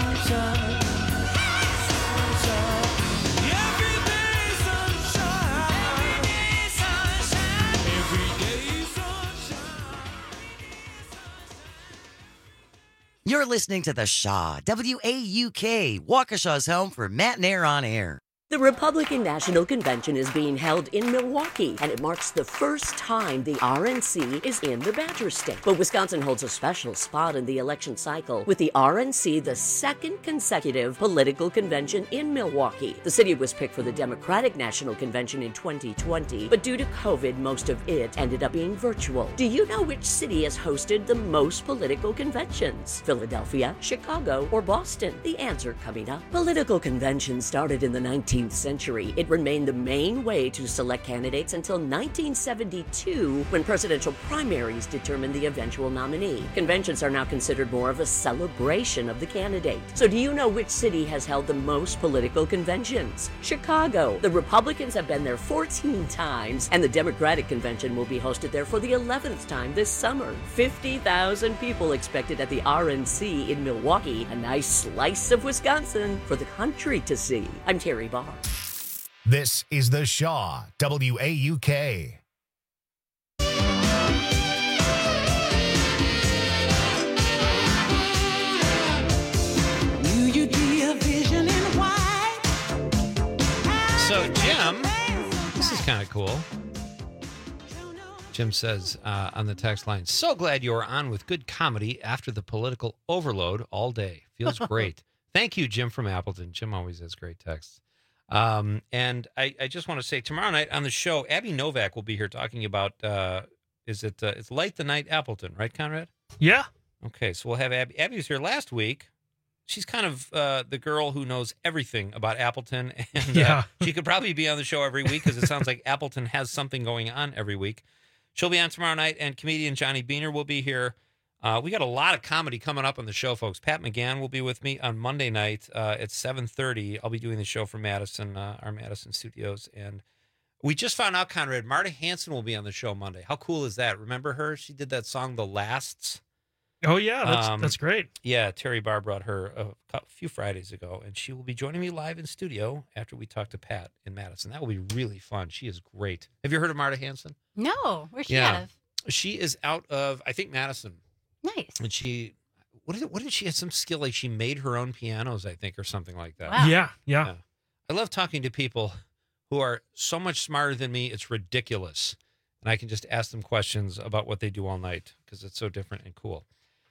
You're listening to The Shaw, WAUK, Waukesha's home for Matt and Air on Air. The Republican National Convention is being held in Milwaukee, and it marks the first time the RNC is in the Badger State. But Wisconsin holds a special spot in the election cycle, with the RNC the second consecutive political convention in Milwaukee. The city was picked for the Democratic National Convention in 2020, but due to COVID, most of it ended up being virtual. Do you know which city has hosted the most political conventions? Philadelphia, Chicago, or Boston? The answer coming up. Political conventions started in the 19th century. It remained the main way to select candidates until 1972, when presidential primaries determined the eventual nominee. Conventions are now considered more of a celebration of the candidate. So do you know which city has held the most political conventions? Chicago. The Republicans have been there 14 times, and the Democratic convention will be hosted there for the 11th time this summer. 50,000 people expected at the RNC in Milwaukee, a nice slice of Wisconsin for the country to see. I'm Terry Barr. This is The Shaw, WAUK. So, Jim, this is kind of cool. Jim says on the text line, so glad you are on with good comedy after the political overload all day. Feels great. Thank you, Jim from Appleton. Jim always has great texts. And I just want to say, tomorrow night on the show, Abby Novak will be here talking about, it's Light the Night Appleton, right, Conrad? Yeah. Okay, so we'll have Abby. Abby was here last week. She's kind of the girl who knows everything about Appleton. And she could probably be on the show every week because it sounds like Appleton has something going on every week. She'll be on tomorrow night, and comedian Johnny Beaner will be here. We got a lot of comedy coming up on the show, folks. Pat McGann will be with me on Monday night at 7:30. I'll be doing the show from Madison, our Madison studios. And we just found out, Conrad, Marta Hanson will be on the show Monday. How cool is that? Remember her? She did that song, The Lasts. Oh, yeah, that's great. Yeah, Terry Barr brought her a few Fridays ago, and she will be joining me live in studio after we talk to Pat in Madison. That will be really fun. She is great. Have you heard of Marta Hanson? No, where's she out of? She is out of, I think, Madison. Nice. And she, what did she have some skill, like she made her own pianos, I think, or something like that. Wow. Yeah. I love talking to people who are so much smarter than me, it's ridiculous. And I can just ask them questions about what they do all night because it's so different and cool.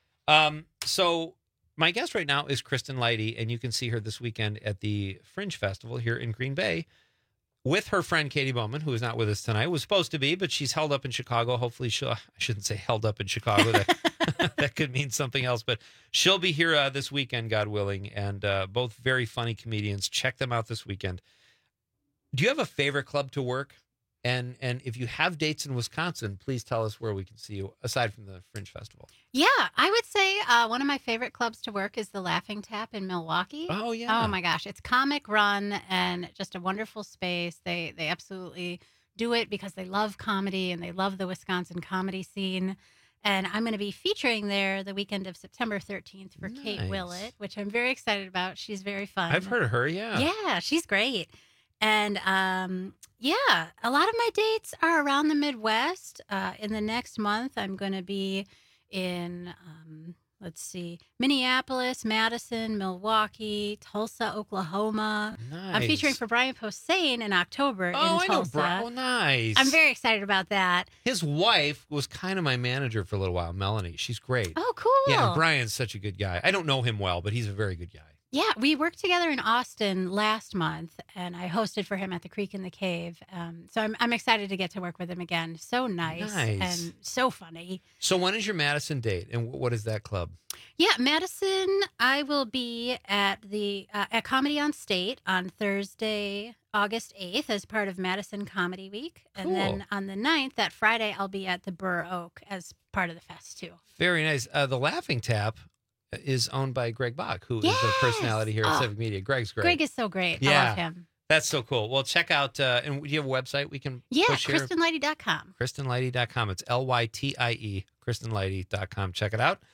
So my guest right now is Kristen Leidy, and you can see her this weekend at the Fringe Festival here in Green Bay with her friend Katie Bowman, who is not with us tonight. Was supposed to be, but she's held up in Chicago. Hopefully I shouldn't say held up in Chicago. That could mean something else, but she'll be here this weekend, God willing, and both very funny comedians. Check them out this weekend. Do you have a favorite club to work? And if you have dates in Wisconsin, please tell us where we can see you, aside from the Fringe Festival. Yeah, I would say one of my favorite clubs to work is the Laughing Tap in Milwaukee. Oh, yeah. Oh, my gosh. It's comic run and just a wonderful space. They absolutely do it because they love comedy and they love the Wisconsin comedy scene. And I'm going to be featuring there the weekend of September 13th for Kate Willett, which I'm very excited about. She's very fun. I've heard of her, yeah. Yeah, she's great. And yeah, a lot of my dates are around the Midwest. In the next month, I'm going to be in, Minneapolis, Madison, Milwaukee, Tulsa, Oklahoma. Nice. I'm featuring for Brian Posehn in October in I know Tulsa. Oh, nice. I'm very excited about that. His wife was kind of my manager for a little while, Melanie. She's great. Oh, cool. Yeah, and Brian's such a good guy. I don't know him well, but he's a very good guy. Yeah, we worked together in Austin last month, and I hosted for him at the Creek in the Cave. So I'm excited to get to work with him again. So nice. And so funny. So when is your Madison date, and what is that club? Yeah, Madison, I will be at the at Comedy on State on Thursday, August 8th as part of Madison Comedy Week. Cool. And then on the 9th, that Friday, I'll be at the Burr Oak as part of the fest, too. Very nice. The Laughing Tap is owned by Greg Bach, who is a personality here at Civic Media. Greg's great. Greg is so great. I love him. That's so cool. Well, check out, and do you have a website we can push here? KristenLeidy.com. KristenLeidy.com. It's LYTIE, KristenLeidy.com. Check it out.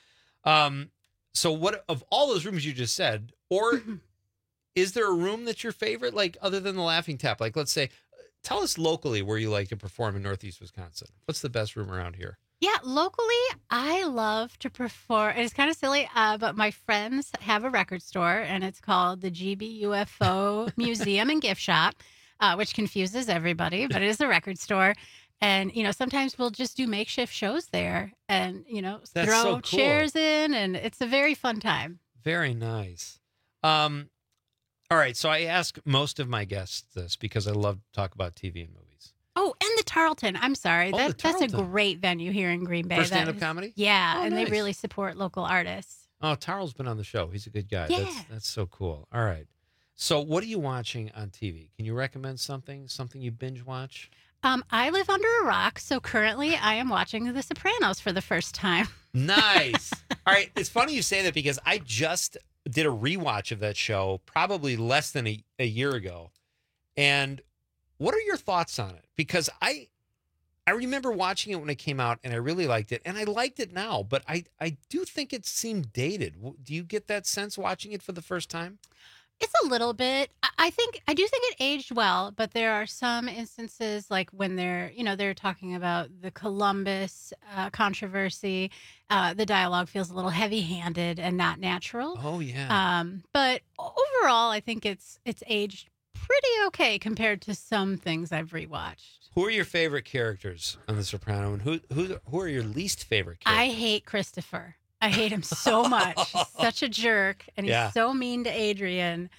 So what, of all those rooms you just said, or is there a room that's your favorite, like other than the Laughing Tap? Like, let's say, tell us locally where you like to perform in Northeast Wisconsin. What's the best room around here? Yeah, locally, I love to perform. It's kind of silly, but my friends have a record store, and it's called the GB UFO Museum and Gift Shop, which confuses everybody, but it is a record store. And, sometimes we'll just do makeshift shows there and, That's throw so cool. chairs in, and it's a very fun time. Very nice. All right, so I ask most of my guests this because I love to talk about TV and movies. Oh, and the Tarleton. I'm sorry. Oh, the That's a Tarleton. great venue here in Green Bay. For That stand-up is- comedy? Yeah, Oh, and nice. they really support local artists. Oh, Tarl's been on the show. He's a good guy. Yeah. That's so cool. All right. So what are you watching on TV? Can you recommend something you binge watch? I live under a rock, so currently I am watching The Sopranos for the first time. Nice. All right. It's funny you say that because I just did a rewatch of that show probably less than a year ago. And what are your thoughts on it? Because I remember watching it when it came out and I really liked it. And I liked it now, but I do think it seemed dated. Do you get that sense watching it for the first time? It's a little bit. I do think it aged well, but there are some instances like when they're talking about the Columbus controversy. The dialogue feels a little heavy-handed and not natural. Oh yeah. But overall, I think it's aged pretty okay compared to some things I've rewatched. Who are your favorite characters on The Soprano, and who are your least favorite characters? I hate Christopher. I hate him so much. He's such a jerk, and he's Yeah. so mean to Adriana,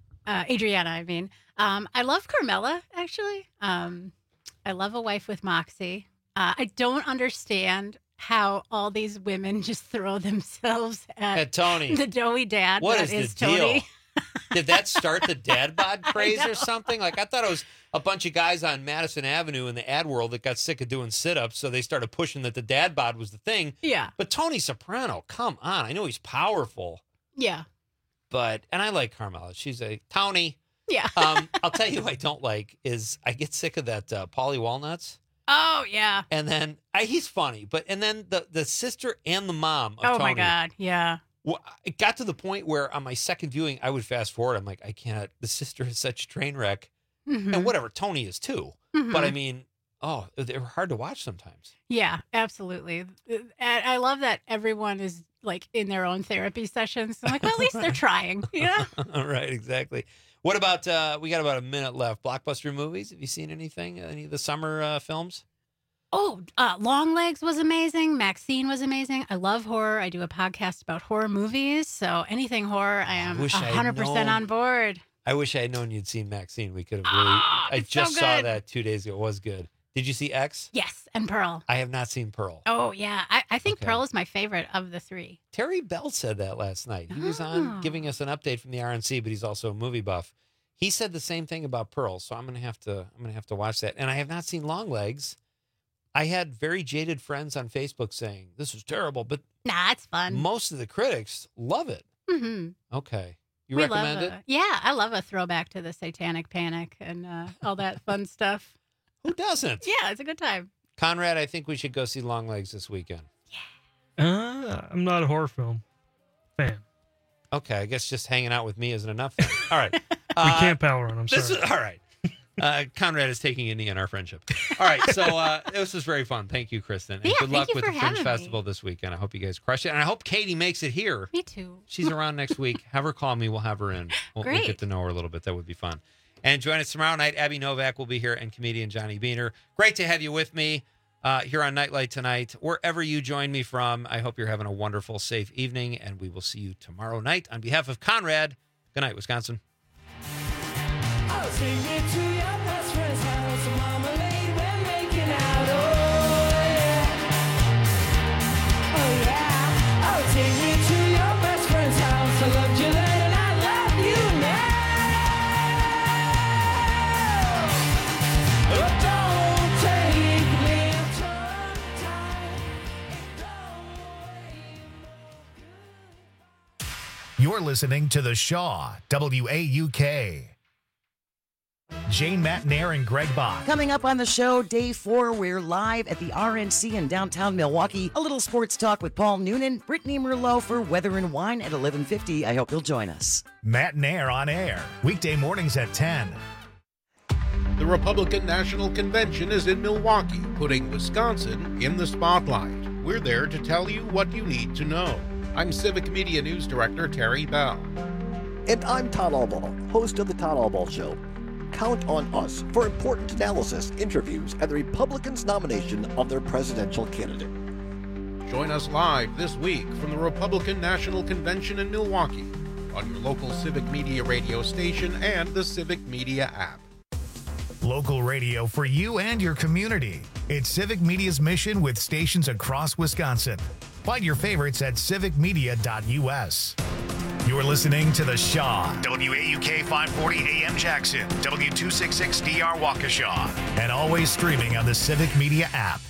I mean. I love Carmela, actually. I love A Wife with Moxie. I don't understand how all these women just throw themselves At Tony. the doughy dad. What that is the Tony. deal? Did that start the dad bod craze or something? Like, I thought it was a bunch of guys on Madison Avenue in the ad world that got sick of doing sit-ups, so they started pushing that the dad bod was the thing. Yeah. But Tony Soprano, come on. I know he's powerful, Yeah. and I like Carmela. She's a Tony. Yeah. I'll tell you who I don't like is I get sick of that Paulie Walnuts. Oh, yeah. And then he's funny, and then the sister and the mom of Oh, my Tony. God. Yeah. Well, it got to the point where on my second viewing, I would fast forward. I'm like, I can't. The sister is such a train wreck. Mhm. And whatever, Tony is too. Mhm. But I mean, they were hard to watch sometimes. Yeah, absolutely. And I love that everyone is like in their own therapy sessions. I'm like, well, at least they're trying. Yeah. Right, exactly. What about, we got about a minute left. Blockbuster movies. Have you seen anything? Any of the summer films? Oh, Longlegs was amazing. Maxine was amazing. I love horror. I do a podcast about horror movies. So anything horror, I am wish I had 100% known. on board. I wish I had known you'd seen Maxine. We could have really. I it's so just saw good. that 2 days ago. It was good. Did you see X? Yes, and Pearl. I have not seen Pearl. Oh, yeah. I think Okay. Pearl is my favorite of the three. Terry Bell said that last night. He was on giving us an update from the RNC, but he's also a movie buff. He said the same thing about Pearl, so I'm gonna have to watch that. And I have not seen Longlegs. I had very jaded friends on Facebook saying this was terrible, but Nah, it's fun. most of the critics love it. Mm-hmm. Okay, you recommend it? Yeah, I love a throwback to the Satanic Panic and all that fun stuff. Who doesn't? Yeah, it's a good time. Conrad, I think we should go see Longlegs this weekend. I'm not a horror film fan. Okay, I guess just hanging out with me isn't enough. Then. All right, We can't power on. I'm This sorry. is all right. Conrad is taking a knee in our friendship. All right, so this was very fun. Thank you, Kristen. And Yeah, good luck thank you with for the Fringe having Festival this weekend. I hope you guys crush it. And I hope Katie makes it here. Me too. She's around next week. Have her call me. We'll have her in. We'll Great. get to know her a little bit. That would be fun. And join us tomorrow night. Abby Novak will be here and comedian Johnny Beaner. Great to have you with me here on Nightlight tonight. Wherever you join me from, I hope you're having a wonderful, safe evening. And we will see you tomorrow night. On behalf of Conrad, good night, Wisconsin. I'll take you to your best friend's house. Marmalade, we're making out. Oh, yeah. Oh, yeah. I'll take you to your best friend's house. I loved you then and I love you now. Oh, don't take me You're listening to The Shaw, WAUK. Jane Matnair and Greg Bach. Coming up on the show, day 4, we're live at the RNC in downtown Milwaukee. A little sports talk with Paul Noonan, Brittany Merlot for Weather and Wine at 11:50. I hope you'll join us. Matnair on air, weekday mornings at 10. The Republican National Convention is in Milwaukee, putting Wisconsin in the spotlight. We're there to tell you what you need to know. I'm Civic Media News Director Terry Bell. And I'm Todd Albaugh, host of The Todd Albaugh Show. Count on us for important analysis, interviews, and the Republicans' nomination of their presidential candidate. Join us live this week from the Republican National Convention in Milwaukee on your local Civic Media radio station and the Civic Media app. Local radio for you and your community. It's Civic Media's mission with stations across Wisconsin. Find your favorites at civicmedia.us. You're listening to The Shaw, WAUK 540 AM Jackson, W266DR Waukesha, and always streaming on the Civic Media app.